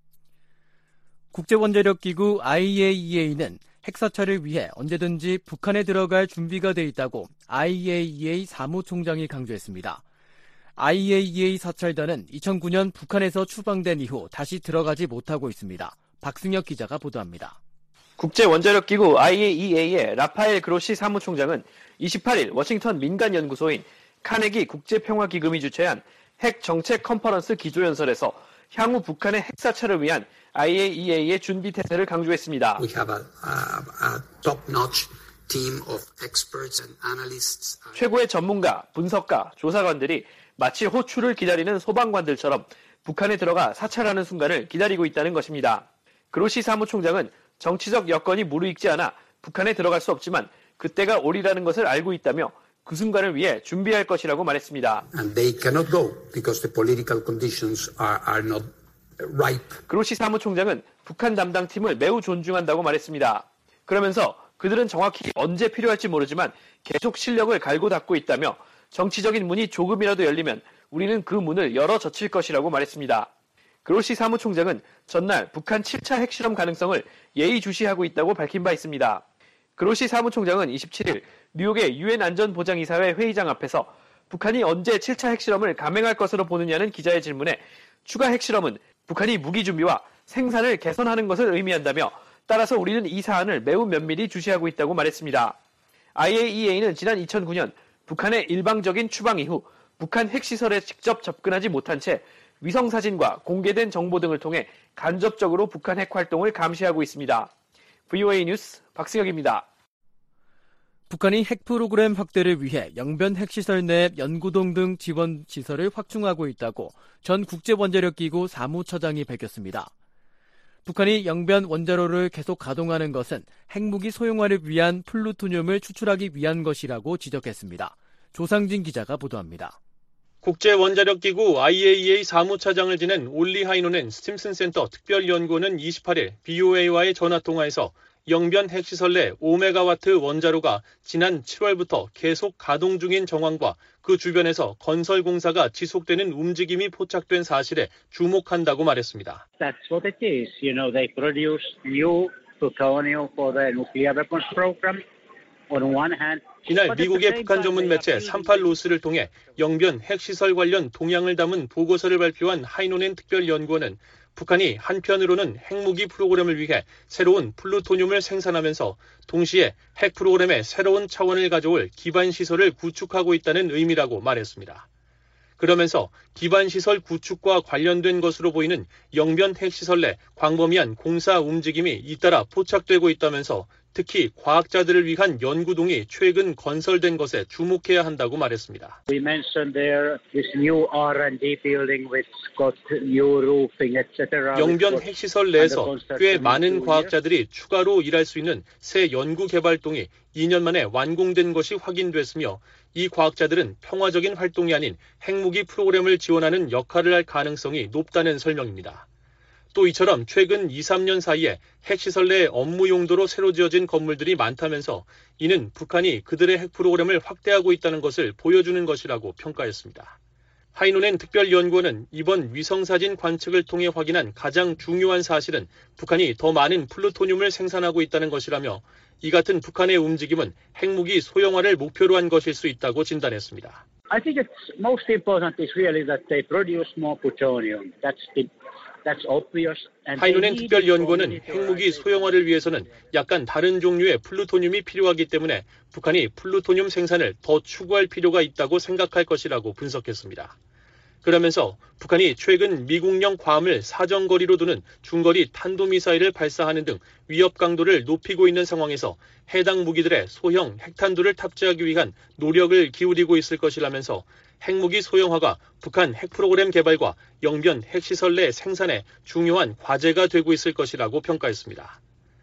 국제원자력기구 아이에이이에이는 핵사찰을 위해 언제든지 북한에 들어갈 준비가 돼 있다고 아이에이이에이 사무총장이 강조했습니다. 아이에이이에이 사찰단은 이천구 년 북한에서 추방된 이후 다시 들어가지 못하고 있습니다. 박승혁 기자가 보도합니다. 국제원자력기구 아이에이이에이의 라파엘 그로시 사무총장은 이십팔 일 워싱턴 민간연구소인 카네기 국제평화기금이 주최한 핵정책 컨퍼런스 기조연설에서 향후 북한의 핵사찰을 위한 아이에이이에이의 준비 태세를 강조했습니다. We have a, a, a top-notch team of experts and analysts. 최고의 전문가, 분석가, 조사관들이 마치 호출을 기다리는 소방관들처럼 북한에 들어가 사찰하는 순간을 기다리고 있다는 것입니다. 그로시 사무총장은 정치적 여건이 무르익지 않아 북한에 들어갈 수 없지만 그때가 오리라는 것을 알고 있다며 그 순간을 위해 준비할 것이라고 말했습니다. And they cannot go because the political conditions are, are not ripe. 그로시 사무총장은 북한 담당팀을 매우 존중한다고 말했습니다. 그러면서 그들은 정확히 언제 필요할지 모르지만 계속 실력을 갈고 닦고 있다며 정치적인 문이 조금이라도 열리면 우리는 그 문을 열어 젖힐 것이라고 말했습니다. 그로시 사무총장은 전날 북한 칠 차 핵실험 가능성을 예의주시하고 있다고 밝힌 바 있습니다. 그로시 사무총장은 이십칠 일 뉴욕의 유엔 안전보장이사회 회의장 앞에서 북한이 언제 칠 차 핵실험을 감행할 것으로 보느냐는 기자의 질문에 추가 핵실험은 북한이 무기 준비와 생산을 개선하는 것을 의미한다며 따라서 우리는 이 사안을 매우 면밀히 주시하고 있다고 말했습니다. 아이에이이에이는 지난 이천구 년 북한의 일방적인 추방 이후 북한 핵시설에 직접 접근하지 못한 채 위성사진과 공개된 정보 등을 통해 간접적으로 북한 핵활동을 감시하고 있습니다. 브이오에이 뉴스 박승혁입니다. 북한이 핵 프로그램 확대를 위해 영변 핵시설 내 연구동 등 지원 시설을 확충하고 있다고 전 국제원자력기구 사무처장이 밝혔습니다. 북한이 영변 원자로를 계속 가동하는 것은 핵무기 소형화를 위한 플루토늄을 추출하기 위한 것이라고 지적했습니다. 조상진 기자가 보도합니다. 국제원자력기구 아이에이이에이 사무차장을 지낸 올리 하이노넨 스팀슨 센터 특별연구원은 이십팔 일 비오에이와의 전화통화에서 영변 핵시설 내 오 메가와트 원자로가 지난 칠월부터 계속 가동 중인 정황과 그 주변에서 건설 공사가 지속되는 움직임이 포착된 사실에 주목한다고 말했습니다. That's what it is. You know, they produce new plutonium for the nuclear weapons program. On one hand, 이날 미국의 북한 전문 매체 삼십팔 노스를 통해 영변 핵시설 관련 동향을 담은 보고서를 발표한 하이노넨 특별연구원은 북한이 한편으로는 핵무기 프로그램을 위해 새로운 플루토늄을 생산하면서 동시에 핵 프로그램의 새로운 차원을 가져올 기반 시설을 구축하고 있다는 의미라고 말했습니다. 그러면서 기반시설 구축과 관련된 것으로 보이는 영변 핵시설 내 광범위한 공사 움직임이 잇따라 포착되고 있다면서 특히 과학자들을 위한 연구동이 최근 건설된 것에 주목해야 한다고 말했습니다. We mentioned there this new R and D building which got new roofing, et cetera. 영변 핵시설 내에서 꽤 많은 과학자들이 추가로 일할 수 있는 새 연구 개발동이 이 년 만에 완공된 것이 확인됐으며 이 과학자들은 평화적인 활동이 아닌 핵무기 프로그램을 지원하는 역할을 할 가능성이 높다는 설명입니다. 또 이처럼 최근 이, 삼 년 사이에 핵시설 내 업무 용도로 새로 지어진 건물들이 많다면서 이는 북한이 그들의 핵 프로그램을 확대하고 있다는 것을 보여주는 것이라고 평가했습니다. 하이노넨 특별연구원은 이번 위성사진 관측을 통해 확인한 가장 중요한 사실은 북한이 더 많은 플루토늄을 생산하고 있다는 것이라며 이 같은 북한의 움직임은 핵무기 소형화를 목표로 한 것일 수 있다고 진단했습니다. I think it's most important is really that they produce more plutonium. That's the 하이노넨 특별연구원은 핵무기 소형화를 위해서는 약간 다른 종류의 플루토늄이 필요하기 때문에 북한이 플루토늄 생산을 더 추구할 필요가 있다고 생각할 것이라고 분석했습니다. 그러면서 북한이 최근 미국령 괌을 사정거리로 두는 중거리 탄도미사일을 발사하는 등 위협 강도를 높이고 있는 상황에서 해당 무기들의 소형 핵탄두를 탑재하기 위한 노력을 기울이고 있을 것이라면서 핵무기 소형화가 북한 핵 프로그램 개발과 영변 핵시설 내 생산에 중요한 과제가 되고 있을 것이라고 평가했습니다.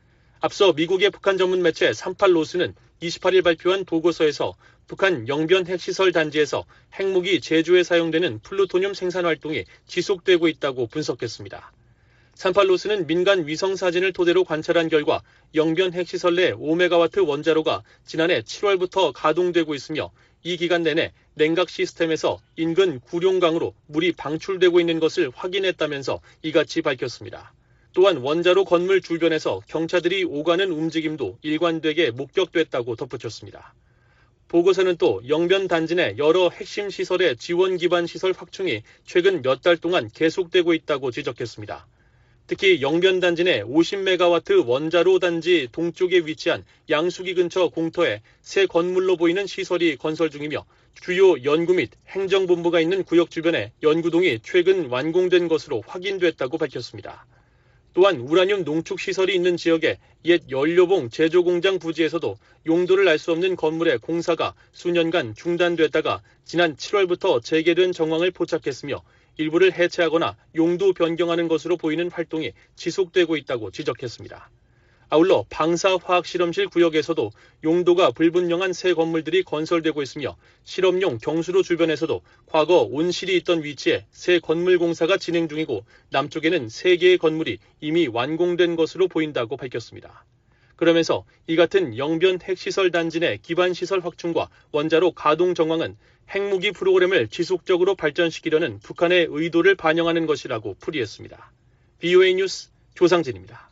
앞서 미국의 북한 전문 매체 삼십팔 노스는 이십팔 일 발표한 보고서에서 북한 영변 핵시설 단지에서 핵무기 제조에 사용되는 플루토늄 생산 활동이 지속되고 있다고 분석했습니다. 삼십팔 노스는 민간 위성 사진을 토대로 관찰한 결과 영변 핵시설 내 오 메가와트 원자로가 지난해 칠월부터 가동되고 있으며 이 기간 내내 냉각 시스템에서 인근 구룡강으로 물이 방출되고 있는 것을 확인했다면서 이같이 밝혔습니다. 또한 원자로 건물 주변에서 경차들이 오가는 움직임도 일관되게 목격됐다고 덧붙였습니다. 보고서는 또 영변 단지 내 여러 핵심 시설의 지원 기반 시설 확충이 최근 몇 달 동안 계속되고 있다고 지적했습니다. 특히 영변 단지 내 오십 메가와트 원자로 단지 동쪽에 위치한 양수기 근처 공터에 새 건물로 보이는 시설이 건설 중이며 주요 연구 및 행정본부가 있는 구역 주변에 연구동이 최근 완공된 것으로 확인됐다고 밝혔습니다. 또한 우라늄 농축 시설이 있는 지역의 옛 연료봉 제조 공장 부지에서도 용도를 알 수 없는 건물의 공사가 수년간 중단됐다가 지난 칠월부터 재개된 정황을 포착했으며 일부를 해체하거나 용도 변경하는 것으로 보이는 활동이 지속되고 있다고 지적했습니다. 아울러 방사화학실험실 구역에서도 용도가 불분명한 새 건물들이 건설되고 있으며 실험용 경수로 주변에서도 과거 온실이 있던 위치에 새 건물 공사가 진행 중이고 남쪽에는 세 개의 건물이 이미 완공된 것으로 보인다고 밝혔습니다. 그러면서 이 같은 영변 핵시설 단지 내 기반시설 확충과 원자로 가동 정황은 핵무기 프로그램을 지속적으로 발전시키려는 북한의 의도를 반영하는 것이라고 풀이했습니다. 브이오에이 뉴스 조상진입니다.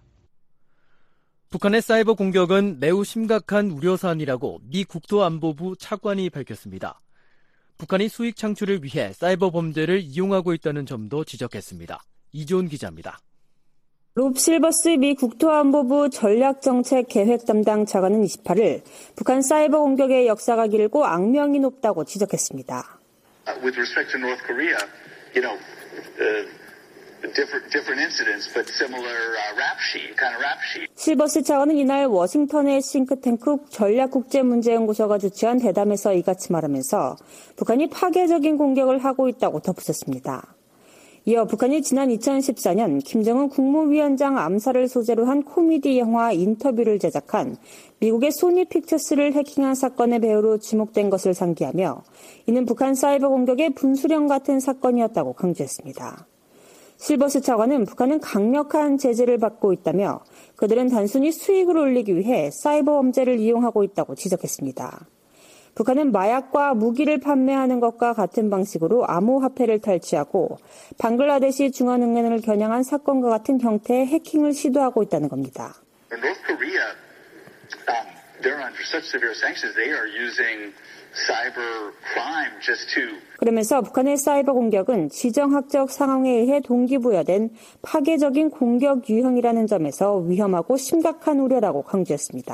북한의 사이버 공격은 매우 심각한 우려사안이라고 미 국토안보부 차관이 밝혔습니다. 북한이 수익 창출을 위해 사이버 범죄를 이용하고 있다는 점도 지적했습니다. 이조은 기자입니다. 롭 실버스 미 국토안보부 전략정책계획 담당 차관은 이십팔 일 북한 사이버 공격의 역사가 길고 악명이 높다고 지적했습니다. With respect to North Korea, you know, uh, different different incidents, but similar uh, rap sheet, kind of rap sheet. 실버스 차관은 이날 워싱턴의 싱크탱크 전략국제문제연구소가 주최한 대담에서 이같이 말하면서 북한이 파괴적인 공격을 하고 있다고 덧붙였습니다. 이어 북한이 지난 이천십사 년 김정은 국무위원장 암살을 소재로 한 코미디 영화 인터뷰를 제작한 미국의 소니 픽처스를 해킹한 사건의 배후로 지목된 것을 상기하며 이는 북한 사이버 공격의 분수령 같은 사건이었다고 강조했습니다. 실버스 차관은 북한은 강력한 제재를 받고 있다며 그들은 단순히 수익을 올리기 위해 사이버 범죄를 이용하고 있다고 지적했습니다. 북한은 마약과 무기를 판매하는 것과 같은 방식으로 암호화폐를 탈취하고 방글라데시 중앙은행을 겨냥한 사건과 같은 형태의 해킹을 시도하고 있다는 겁니다. North Korea, um, they're under such severe sanctions. They are using cyber crime just to. 그러면서 북한의 사이버 공격은 지정학적 상황에 의해 동기부여된 파괴적인 공격 유형이라는 점에서 위험하고 심각한 우려라고 강조했습니다.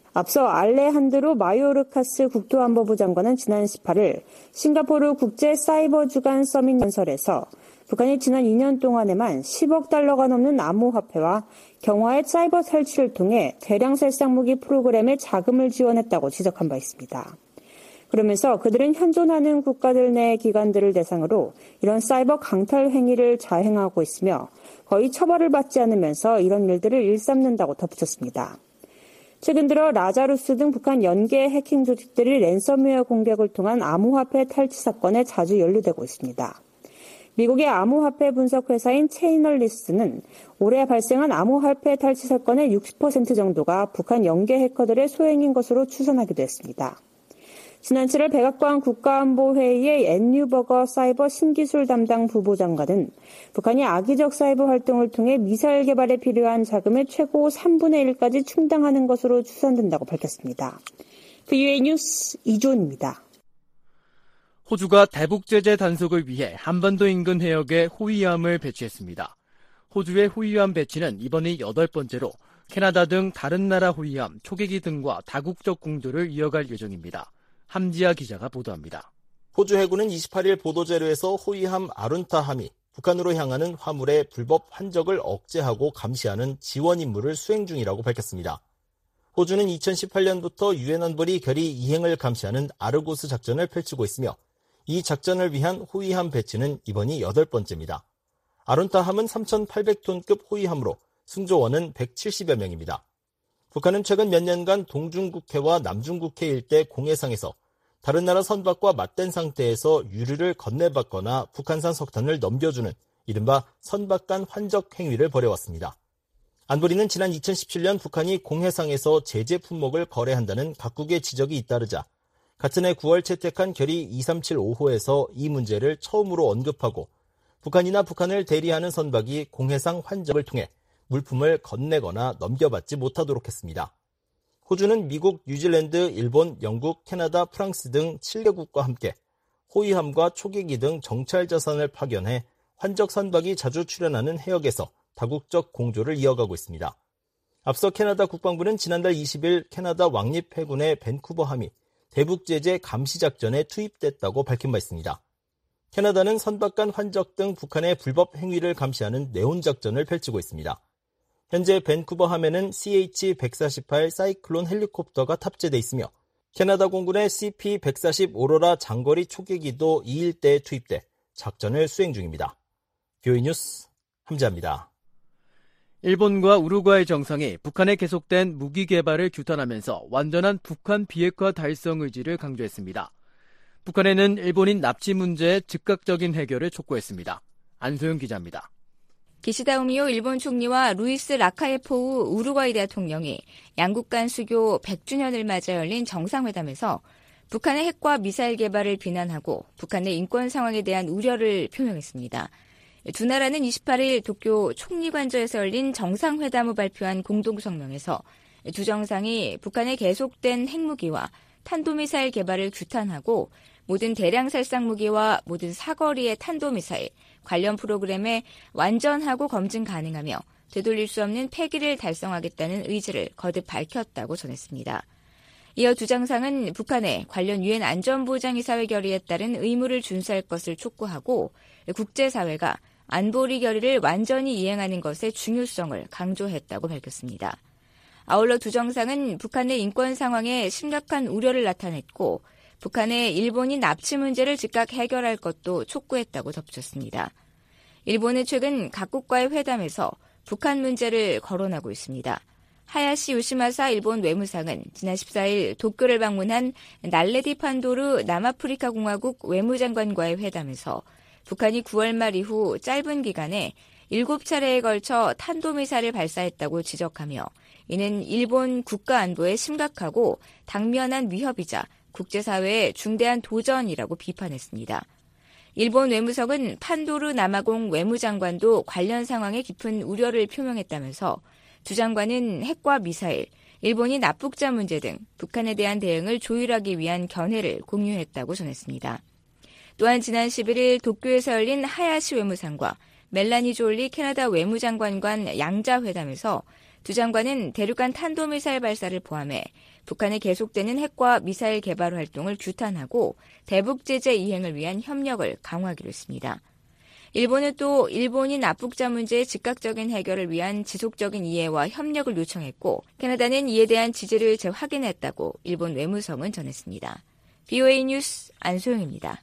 앞서 알레한드로 마요르카스 국토안보부 장관은 지난 십팔일 싱가포르 국제 사이버 주간 서밋 연설에서 북한이 지난 이 년 동안에만 십억 달러가 넘는 암호화폐와 경화의 사이버 설치를 통해 대량 살상무기 프로그램에 자금을 지원했다고 지적한 바 있습니다. 그러면서 그들은 현존하는 국가들 내 기관들을 대상으로 이런 사이버 강탈 행위를 자행하고 있으며 거의 처벌을 받지 않으면서 이런 일들을 일삼는다고 덧붙였습니다. 최근 들어 라자루스 등 북한 연계 해킹 조직들이 랜섬웨어 공격을 통한 암호화폐 탈취 사건에 자주 연루되고 있습니다. 미국의 암호화폐 분석 회사인 체이널리스는 올해 발생한 암호화폐 탈취 사건의 육십 퍼센트 정도가 북한 연계 해커들의 소행인 것으로 추산하기도 했습니다. 지난 칠일 백악관 국가안보회의의 앤 뉴버거 사이버 신기술 담당 부부장관은 북한이 악의적 사이버 활동을 통해 미사일 개발에 필요한 자금의 최고 삼분의 일까지 충당하는 것으로 추산된다고 밝혔습니다. 브이오에이 뉴스 이조은입니다. 호주가 대북 제재 단속을 위해 한반도 인근 해역에 호위함을 배치했습니다. 호주의 호위함 배치는 이번이 여덟 번째로 캐나다 등 다른 나라 호위함, 초계기 등과 다국적 공조를 이어갈 예정입니다. 함지아 기자가 보도합니다. 호주 해군은 이십팔일 보도자료에서 호위함 아룬타함이 북한으로 향하는 화물의 불법 환적을 억제하고 감시하는 지원 임무를 수행 중이라고 밝혔습니다. 호주는 이천십팔년부터 유엔 안보리 결의 이행을 감시하는 아르고스 작전을 펼치고 있으며 이 작전을 위한 호위함 배치는 이번이 여덟 번째입니다. 아룬타함은 삼천팔백 톤급 호위함으로 승조원은 백칠십여 명입니다. 북한은 최근 몇 년간 동중국해와 남중국해 일대 공해상에서 다른 나라 선박과 맞댄 상태에서 유류를 건네받거나 북한산 석탄을 넘겨주는 이른바 선박 간 환적 행위를 벌여왔습니다. 안보리는 지난 이천십칠년 북한이 공해상에서 제재 품목을 거래한다는 각국의 지적이 잇따르자 같은 해 구월 채택한 결의 이삼칠오호에서 이 문제를 처음으로 언급하고 북한이나 북한을 대리하는 선박이 공해상 환적을 통해 물품을 건네거나 넘겨받지 못하도록 했습니다. 호주는 미국, 뉴질랜드, 일본, 영국, 캐나다, 프랑스 등 칠 개국과 함께 호위함과 초계기 등 정찰 자산을 파견해 환적 선박이 자주 출현하는 해역에서 다국적 공조를 이어가고 있습니다. 앞서 캐나다 국방부는 지난달 이십일 캐나다 왕립 해군의 밴쿠버함이 대북 제재 감시 작전에 투입됐다고 밝힌 바 있습니다. 캐나다는 선박 간 환적 등 북한의 불법 행위를 감시하는 네온 작전을 펼치고 있습니다. 현재 밴쿠버함에는 씨에이치 백사십팔 사이클론 헬리콥터가 탑재돼 있으며 캐나다 공군의 씨피 백사십 오로라 장거리 초계기도 이 일대에 투입돼 작전을 수행 중입니다. 브이오에이 뉴스 함지아입니다. 일본과 우루과이 정상이 북한의 계속된 무기 개발을 규탄하면서 완전한 북한 비핵화 달성 의지를 강조했습니다. 북한에는 일본인 납치 문제의 즉각적인 해결을 촉구했습니다. 안소영 기자입니다. 기시다 우미오 일본 총리와 루이스 라카에포우 우루과이 대통령이 양국 간 수교 백 주년을 맞아 열린 정상회담에서 북한의 핵과 미사일 개발을 비난하고 북한의 인권 상황에 대한 우려를 표명했습니다. 두 나라는 이십팔일 도쿄 총리관저에서 열린 정상회담 후 발표한 공동성명에서 두 정상이 북한의 계속된 핵무기와 탄도미사일 개발을 규탄하고 모든 대량 살상 무기와 모든 사거리의 탄도미사일 관련 프로그램에 완전하고 검증 가능하며 되돌릴 수 없는 폐기를 달성하겠다는 의지를 거듭 밝혔다고 전했습니다. 이어 두 정상은 북한에 관련 유엔 안전보장이사회 결의에 따른 의무를 준수할 것을 촉구하고 국제사회가 안보리 결의를 완전히 이행하는 것의 중요성을 강조했다고 밝혔습니다. 아울러 두 정상은 북한의 인권 상황에 심각한 우려를 나타냈고 북한의 일본인 납치 문제를 즉각 해결할 것도 촉구했다고 덧붙였습니다. 일본은 최근 각국과의 회담에서 북한 문제를 거론하고 있습니다. 하야시 요시마사 일본 외무상은 지난 십사일 도쿄를 방문한 날레디 판도르 남아프리카 공화국 외무장관과의 회담에서 북한이 구월 말 이후 짧은 기간에 일곱 차례에 걸쳐 탄도미사일을 발사했다고 지적하며 이는 일본 국가 안보에 심각하고 당면한 위협이자 국제사회의 중대한 도전이라고 비판했습니다. 일본 외무성은 판도르 남아공 외무장관도 관련 상황에 깊은 우려를 표명했다면서 두 장관은 핵과 미사일, 일본이 납북자 문제 등 북한에 대한 대응을 조율하기 위한 견해를 공유했다고 전했습니다. 또한 지난 십일일 도쿄에서 열린 하야시 외무상과 멜라니 졸리 캐나다 외무장관 간 양자 회담에서 두 장관은 대륙간 탄도미사일 발사를 포함해 북한의 계속되는 핵과 미사일 개발 활동을 규탄하고 대북 제재 이행을 위한 협력을 강화하기로 했습니다. 일본은 또 일본이 납북자 문제의 즉각적인 해결을 위한 지속적인 이해와 협력을 요청했고 캐나다는 이에 대한 지지를 재확인했다고 일본 외무성은 전했습니다. 비오에이 뉴스 안소영입니다.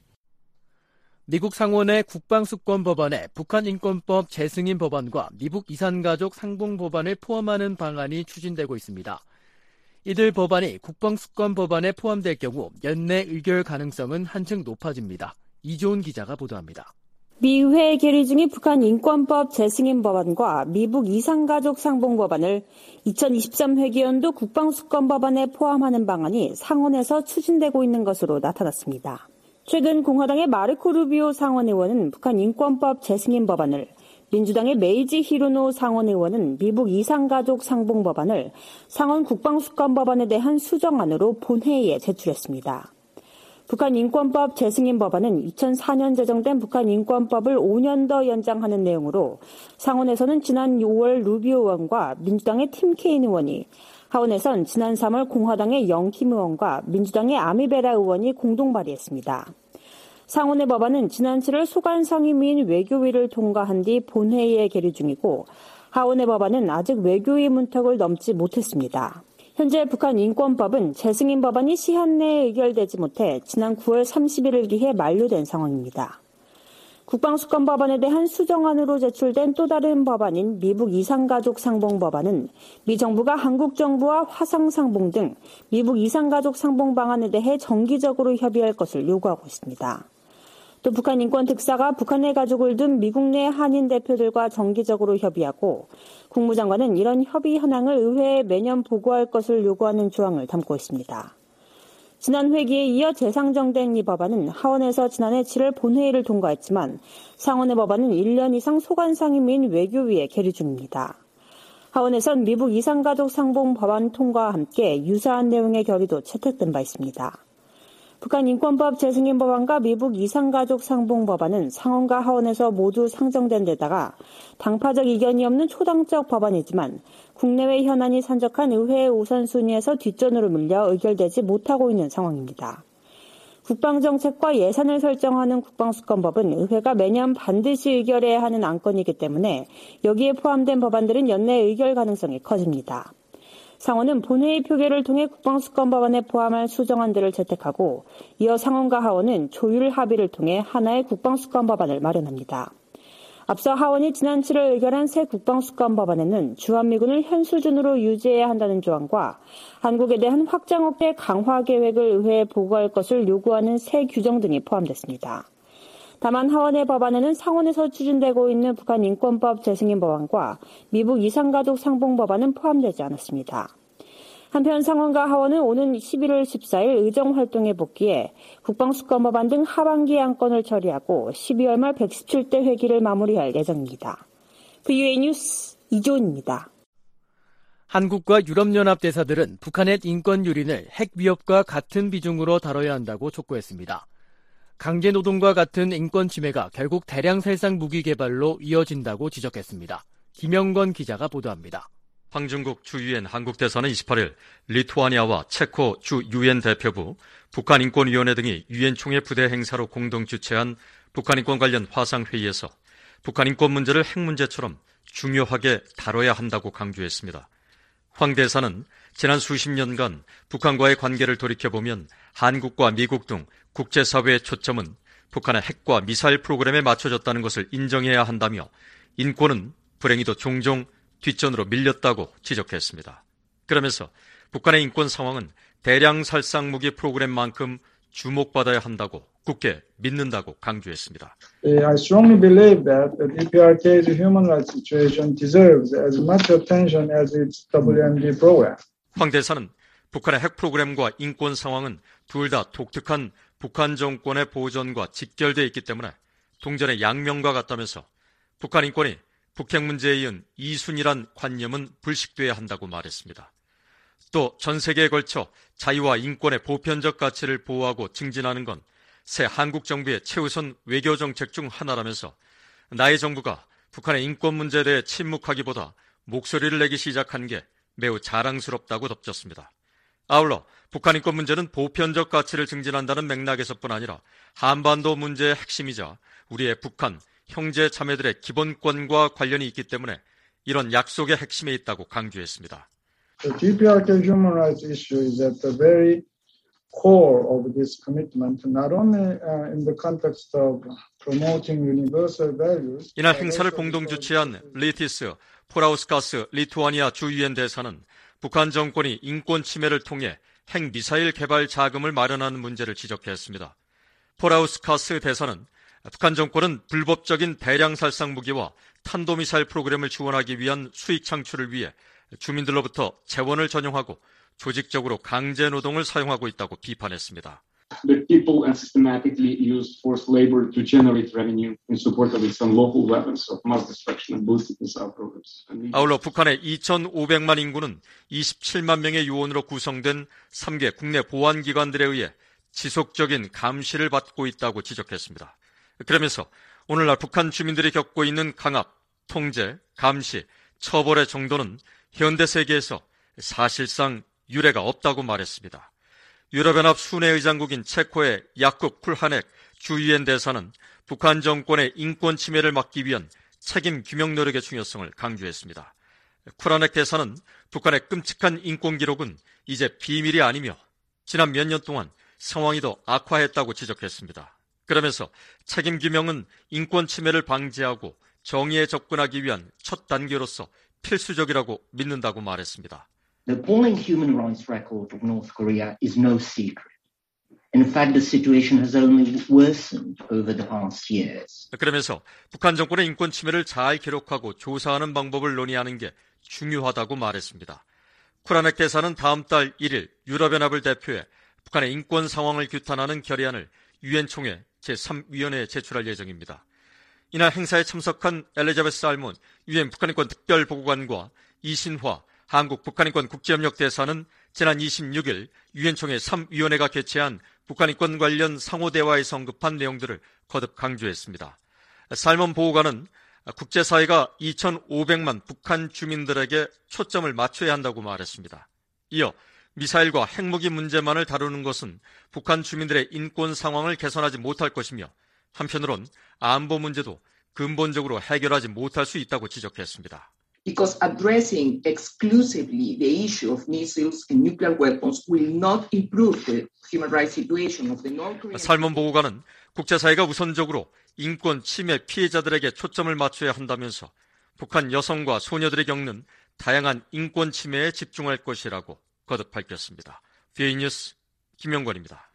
미국 상원의 국방수권법안에 북한인권법 재승인 법안과 미국 이산가족 상봉법안을 포함하는 방안이 추진되고 있습니다. 이들 법안이 국방수권 법안에 포함될 경우 연내 의결 가능성은 한층 높아집니다. 이조은 기자가 보도합니다. 미 의회에 계류 중인 북한 인권법 재승인 법안과 미국 이산가족 상봉 법안을 이천이십삼 회기연도 국방수권 법안에 포함하는 방안이 상원에서 추진되고 있는 것으로 나타났습니다. 최근 공화당의 마르코 루비오 상원 의원은 북한 인권법 재승인 법안을, 민주당의 메이지 히루노 상원 의원은 미국 이산가족 상봉 법안을 상원 국방수권 법안에 대한 수정안으로 본회의에 제출했습니다. 북한 인권법 재승인 법안은 이천사 년 제정된 북한 인권법을 오 년 더 연장하는 내용으로 상원에서는 지난 오월 루비오 의원과 민주당의 팀 케인 의원이, 하원에선 지난 삼월 공화당의 영킴 의원과 민주당의 아미베라 의원이 공동 발의했습니다. 상원의 법안은 지난 칠월 소관 상임위인 외교위를 통과한 뒤 본회의에 계류 중이고 하원의 법안은 아직 외교위 문턱을 넘지 못했습니다. 현재 북한 인권법은 재승인 법안이 시한 내에 의결되지 못해 지난 구월 삼십일을 기해 만료된 상황입니다. 국방수권 법안에 대한 수정안으로 제출된 또 다른 법안인 미국 이산가족 상봉 법안은 미 정부가 한국 정부와 화상 상봉 등 미국 이산가족 상봉 방안에 대해 정기적으로 협의할 것을 요구하고 있습니다. 또 북한 인권 특사가 북한의 가족을 둔 미국 내 한인 대표들과 정기적으로 협의하고 국무장관은 이런 협의 현황을 의회에 매년 보고할 것을 요구하는 조항을 담고 있습니다. 지난 회기에 이어 재상정된 이 법안은 하원에서 지난해 칠월 본회의를 통과했지만 상원의 법안은 일 년 이상 소관 상임위인 외교위에 계류 중입니다. 하원에선 미국 이산가족 상봉 법안 통과와 함께 유사한 내용의 결의도 채택된 바 있습니다. 북한 인권법 재승인 법안과 미국 이산가족 상봉 법안은 상원과 하원에서 모두 상정된 데다가 당파적 이견이 없는 초당적 법안이지만 국내외 현안이 산적한 의회의 우선순위에서 뒷전으로 밀려 의결되지 못하고 있는 상황입니다. 국방정책과 예산을 설정하는 국방수권법은 의회가 매년 반드시 의결해야 하는 안건이기 때문에 여기에 포함된 법안들은 연내 의결 가능성이 커집니다. 상원은 본회의 표결을 통해 국방수권 법안에 포함할 수정안들을 채택하고 이어 상원과 하원은 조율 합의를 통해 하나의 국방수권 법안을 마련합니다. 앞서 하원이 지난 칠월 의결한 새 국방수권 법안에는 주한미군을 현 수준으로 유지해야 한다는 조항과 한국에 대한 확장 억제 강화 계획을 의회에 보고할 것을 요구하는 새 규정 등이 포함됐습니다. 다만 하원의 법안에는 상원에서 추진되고 있는 북한 인권법 재승인 법안과 미국 이산가족 상봉 법안은 포함되지 않았습니다. 한편 상원과 하원은 오는 십일월 십사일 의정활동에 복귀해 국방수권 법안 등 하반기 안건을 처리하고 십이월 말 백십칠 대 회기를 마무리할 예정입니다. 브이오에이 뉴스 이조은입니다. 한국과 유럽연합 대사들은 북한의 인권 유린을 핵 위협과 같은 비중으로 다뤄야 한다고 촉구했습니다. 강제노동과 같은 인권 침해가 결국 대량 살상 무기 개발로 이어진다고 지적했습니다. 김영건 기자가 보도합니다. 황중국 주 유엔 한국대사는 이십팔일 리투아니아와 체코 주 유엔 대표부, 북한인권위원회 등이 유엔 총회 부대 행사로 공동 주최한 북한인권 관련 화상회의에서 북한인권 문제를 핵 문제처럼 중요하게 다뤄야 한다고 강조했습니다. 황 대사는 지난 수십 년간 북한과의 관계를 돌이켜보면 한국과 미국 등 국제사회의 초점은 북한의 핵과 미사일 프로그램에 맞춰졌다는 것을 인정해야 한다며 인권은 불행히도 종종 뒷전으로 밀렸다고 지적했습니다. 그러면서 북한의 인권 상황은 대량 살상 무기 프로그램만큼 주목받아야 한다고 굳게 믿는다고 강조했습니다. I strongly believe that the 디피아르케이's human rights situation deserves as much attention as its 더블유엠디 program. 황 대사는 북한의 핵 프로그램과 인권 상황은 둘 다 독특한 북한 정권의 보전과 직결되어 있기 때문에 동전의 양면과 같다면서 북한 인권이 북핵 문제에 이은 이순이란 관념은 불식돼야 한다고 말했습니다. 또 전 세계에 걸쳐 자유와 인권의 보편적 가치를 보호하고 증진하는 건 새 한국 정부의 최우선 외교 정책 중 하나라면서 나의 정부가 북한의 인권 문제에 대해 침묵하기보다 목소리를 내기 시작한 게 매우 자랑스럽다고 덧붙였습니다. 아울러 북한 인권 문제는 보편적 가치를 증진한다는 맥락에서뿐 아니라 한반도 문제의 핵심이자 우리의 북한, 형제 자매들의 기본권과 관련이 있기 때문에 이런 약속의 핵심에 있다고 강조했습니다. The 디피아르케이 human rights issue is at the very core of this commitment, not only uh, in the context of promoting universal values. 이날 행사를 공동 주최한 리티스 포라우스카스 리투아니아 주 유엔 대사는 북한 정권이 인권 침해를 통해 핵미사일 개발 자금을 마련하는 문제를 지적했습니다. 포라우스카스 대사는 북한 정권은 불법적인 대량 살상 무기와 탄도미사일 프로그램을 지원하기 위한 수익 창출을 위해 주민들로부터 재원을 전용하고 조직적으로 강제 노동을 사용하고 있다고 비판했습니다. The people and systematically used forced labor to generate revenue in support of its unlawful weapons of mass destruction and ballistic missile programs. 아울러 북한의 이천오백만 인구는 이십칠만 명의 요원으로 구성된 삼 개 국내 보안기관들에 의해 지속적인 감시를 받고 있다고 지적했습니다. 그러면서 오늘날 북한 주민들이 겪고 있는 강압, 통제, 감시, 처벌의 정도는 현대 세계에서 사실상 유례가 없다고 말했습니다. 유럽연합 순회의장국인 체코의 야쿠브 쿨하넥 주 유엔 대사는 북한 정권의 인권 침해를 막기 위한 책임 규명 노력의 중요성을 강조했습니다. 쿨하넥 대사는 북한의 끔찍한 인권 기록은 이제 비밀이 아니며 지난 몇 년 동안 상황이 더 악화했다고 지적했습니다. 그러면서 책임 규명은 인권 침해를 방지하고 정의에 접근하기 위한 첫 단계로서 필수적이라고 믿는다고 말했습니다. The appalling human rights record of North Korea is no secret. In fact, the situation has only worsened over the past years. 그러면서 북한 정권의 인권 침해를 잘 기록하고 조사하는 방법을 논의하는 게 중요하다고 말했습니다. 쿠라넥 대사는 다음 달 일 일 유럽연합을 대표해 북한의 인권 상황을 규탄하는 결의안을 유엔 총회 제삼 위원회에 제출할 예정입니다. 이날 행사에 참석한 엘리자베스 알몬 유엔 북한인권 특별보고관과 이신화 한국 북한인권 국제협력 대사는 지난 이십육 일 유엔 총회 삼 위원회가 개최한 북한인권 관련 상호대화에서 언급한 내용들을 거듭 강조했습니다. 살몬 보고관은 국제사회가 이천오백만 북한 주민들에게 초점을 맞춰야 한다고 말했습니다. 이어 미사일과 핵무기 문제만을 다루는 것은 북한 주민들의 인권 상황을 개선하지 못할 것이며 한편으론 안보 문제도 근본적으로 해결하지 못할 수 있다고 지적했습니다. Because addressing exclusively the issue of missiles and nuclear weapons will not improve the human rights situation of the North Korean. 살몬 보고관은 국제사회가 우선적으로 인권 침해 피해자들에게 초점을 맞춰야 한다면서 북한 여성과 소녀들이 겪는 다양한 인권 침해에 집중할 것이라고 거듭 밝혔습니다. 비에이 뉴스 김영권입니다.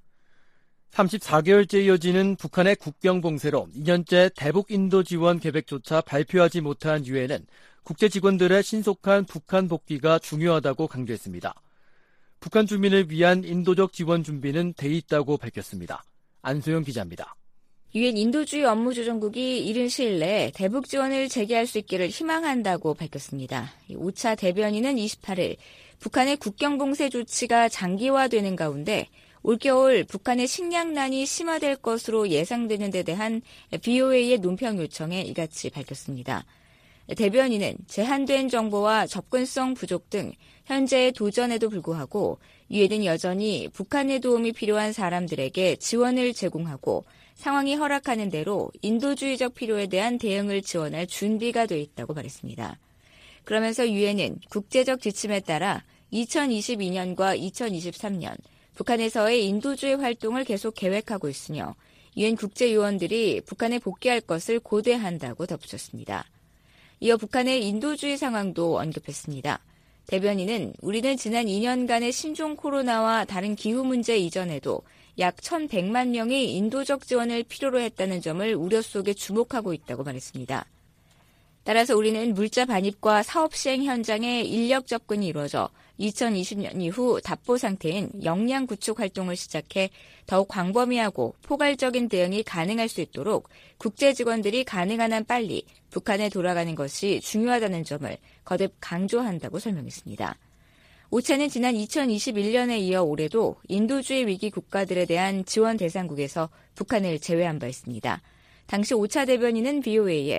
삼십사 개월째 이어지는 북한의 국경 봉쇄로 이 년째 대북 인도 지원 계획조차 발표하지 못한 유엔은 국제 직원들의 신속한 북한 복귀가 중요하다고 강조했습니다. 북한 주민을 위한 인도적 지원 준비는 돼 있다고 밝혔습니다. 안소영 기자입니다. 유엔 인도주의 업무조정국이 이른 시일 내에 대북 지원을 재개할 수 있기를 희망한다고 밝혔습니다. 오차 대변인은 이십팔 일 북한의 국경 봉쇄 조치가 장기화되는 가운데 올겨울 북한의 식량난이 심화될 것으로 예상되는 데 대한 브이오에이의 논평 요청에 이같이 밝혔습니다. 대변인은 제한된 정보와 접근성 부족 등 현재의 도전에도 불구하고 유엔은 여전히 북한의 도움이 필요한 사람들에게 지원을 제공하고 상황이 허락하는 대로 인도주의적 필요에 대한 대응을 지원할 준비가 돼 있다고 말했습니다. 그러면서 유엔은 국제적 지침에 따라 이천이십이 년과 이천이십삼 년 북한에서의 인도주의 활동을 계속 계획하고 있으며 유엔 국제요원들이 북한에 복귀할 것을 고대한다고 덧붙였습니다. 이어 북한의 인도주의 상황도 언급했습니다. 대변인은 우리는 지난 이 년간의 신종 코로나와 다른 기후 문제 이전에도 약 천백만 명이 인도적 지원을 필요로 했다는 점을 우려 속에 주목하고 있다고 말했습니다. 따라서 우리는 물자 반입과 사업 시행 현장에 인력 접근이 이루어져 이천이십 년 이후 답보 상태인 역량 구축 활동을 시작해 더욱 광범위하고 포괄적인 대응이 가능할 수 있도록 국제 직원들이 가능한 한 빨리 북한에 돌아가는 것이 중요하다는 점을 거듭 강조한다고 설명했습니다. 오차는 지난 이천이십일 년에 이어 올해도 인도주의 위기 국가들에 대한 지원 대상국에서 북한을 제외한 바 있습니다. 당시 오차 대변인은 브이오에이에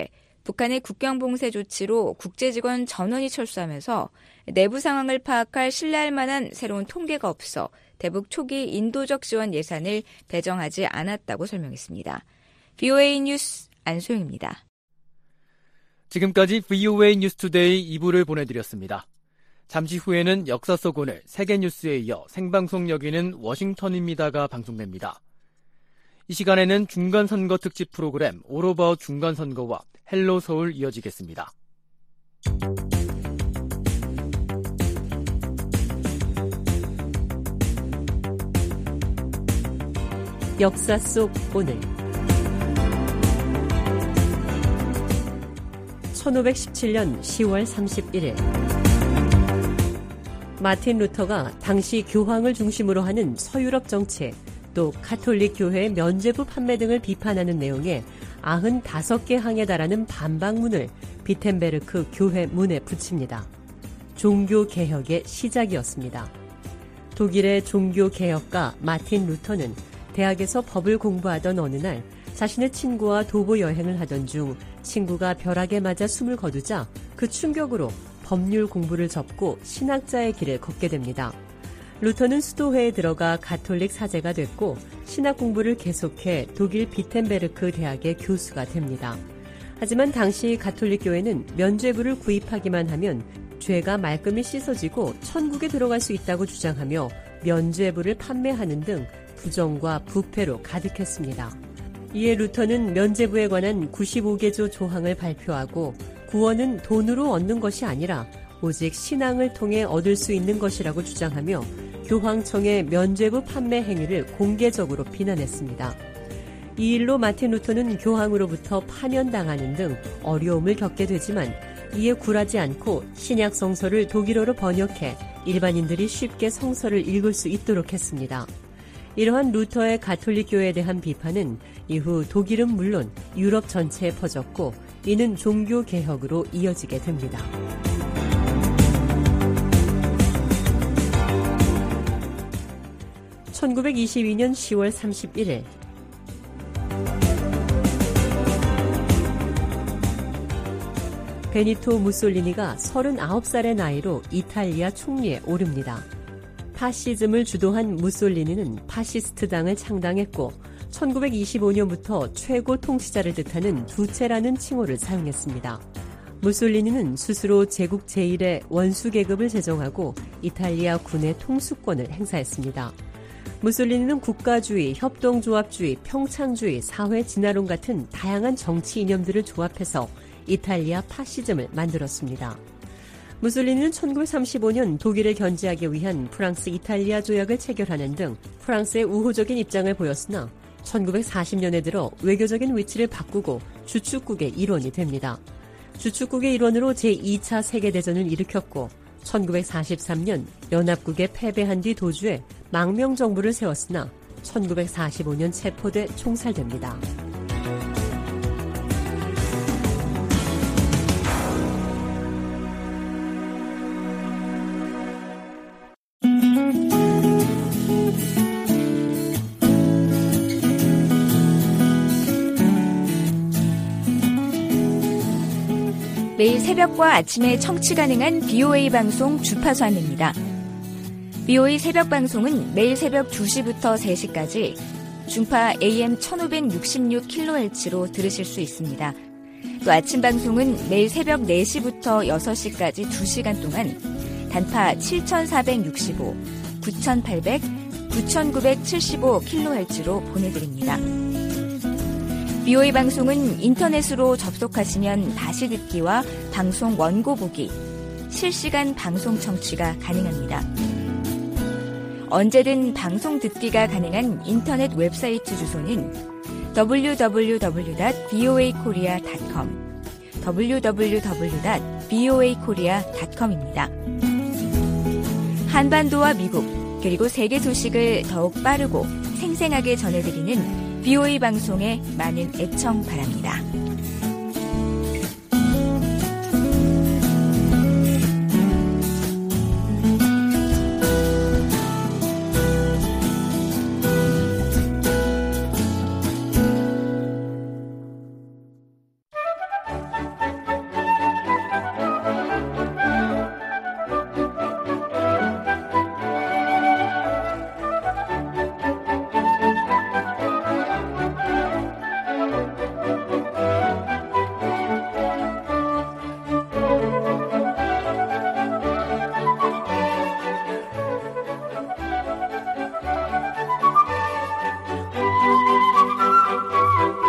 북한의 국경봉쇄 조치로 국제직원 전원이 철수하면서 내부 상황을 파악할 신뢰할 만한 새로운 통계가 없어 대북 초기 인도적 지원 예산을 배정하지 않았다고 설명했습니다. 브이오에이 뉴스 안소영입니다. 지금까지 브이오에이 뉴스투데이 이 부를 보내드렸습니다. 잠시 후에는 역사 속 오늘 세계뉴스에 이어 생방송 여기는 워싱턴입니다가 방송됩니다. 이 시간에는 중간선거 특집 프로그램 올 오버 중간선거와 헬로 서울 이어지겠습니다. 역사 속 오늘 천오백십칠 년 시월 삼십일일 마틴 루터가 당시 교황을 중심으로 하는 서유럽 정책, 또 가톨릭 교회의 면죄부 판매 등을 비판하는 내용의 구십오 개 항에 달하는 반박문을 비텐베르크 교회 문에 붙입니다. 종교개혁의 시작이었습니다. 독일의 종교개혁가 마틴 루터는 대학에서 법을 공부하던 어느 날 자신의 친구와 도보 여행을 하던 중 친구가 벼락에 맞아 숨을 거두자 그 충격으로 법률 공부를 접고 신학자의 길을 걷게 됩니다. 루터는 수도회에 들어가 가톨릭 사제가 됐고 신학 공부를 계속해 독일 비텐베르크 대학의 교수가 됩니다. 하지만 당시 가톨릭 교회는 면죄부를 구입하기만 하면 죄가 말끔히 씻어지고 천국에 들어갈 수 있다고 주장하며 면죄부를 판매하는 등 부정과 부패로 가득했습니다. 이에 루터는 면죄부에 관한 구십오 개조 조항을 발표하고 구원은 돈으로 얻는 것이 아니라 오직 신앙을 통해 얻을 수 있는 것이라고 주장하며 교황청의 면죄부 판매 행위를 공개적으로 비난했습니다. 이 일로 마틴 루터는 교황으로부터 파면당하는 등 어려움을 겪게 되지만 이에 굴하지 않고 신약 성서를 독일어로 번역해 일반인들이 쉽게 성서를 읽을 수 있도록 했습니다. 이러한 루터의 가톨릭 교회에 대한 비판은 이후 독일은 물론 유럽 전체에 퍼졌고 이는 종교 개혁으로 이어지게 됩니다. 천구백이십이 년 시월 삼십일일 베니토 무솔리니가 서른아홉 살의 나이로 이탈리아 총리에 오릅니다. 파시즘을 주도한 무솔리니는 파시스트당을 창당했고 천구백이십오 년부터 최고 통치자를 뜻하는 두체라는 칭호를 사용했습니다. 무솔리니는 스스로 제국 제일의 원수 계급을 제정하고 이탈리아 군의 통수권을 행사했습니다. 무솔리니는 국가주의, 협동조합주의, 평창주의, 사회 진화론 같은 다양한 정치 이념들을 조합해서 이탈리아 파시즘을 만들었습니다. 무솔리니는 천구백삼십오 년 독일을 견제하기 위한 프랑스 이탈리아 조약을 체결하는 등 프랑스의 우호적인 입장을 보였으나 천구백사십 년에 들어 외교적인 위치를 바꾸고 주축국의 일원이 됩니다. 주축국의 일원으로 제이 차 세계대전을 일으켰고 천구백사십삼 년 연합국에 패배한 뒤 도주해 망명정부를 세웠으나 천구백사십오 년 체포돼 총살됩니다. 매일 새벽과 아침에 청취 가능한 비오에이 방송 주파수 안내입니다. 비오에이 새벽 방송은 매일 새벽 두 시부터 세 시까지 중파 에이엠 천오백육십육 킬로헤르츠로 들으실 수 있습니다. 또 아침 방송은 매일 새벽 네 시부터 여섯 시까지 두 시간 동안 단파 칠천사백육십오, 구천팔백, 구천구백칠십오 킬로헤르츠로 보내드립니다. 비오에이 방송은 인터넷으로 접속하시면 다시 듣기와 방송 원고 보기, 실시간 방송 청취가 가능합니다. 언제든 방송 듣기가 가능한 인터넷 웹사이트 주소는 더블유 더블유 더블유 닷 비오에이 코리아 닷 컴, 더블유 더블유 더블유 닷 비오에이 코리아 닷 컴입니다. 한반도와 미국, 그리고 세계 소식을 더욱 빠르고 생생하게 전해드리는 비오에이 방송에 많은 애청 바랍니다.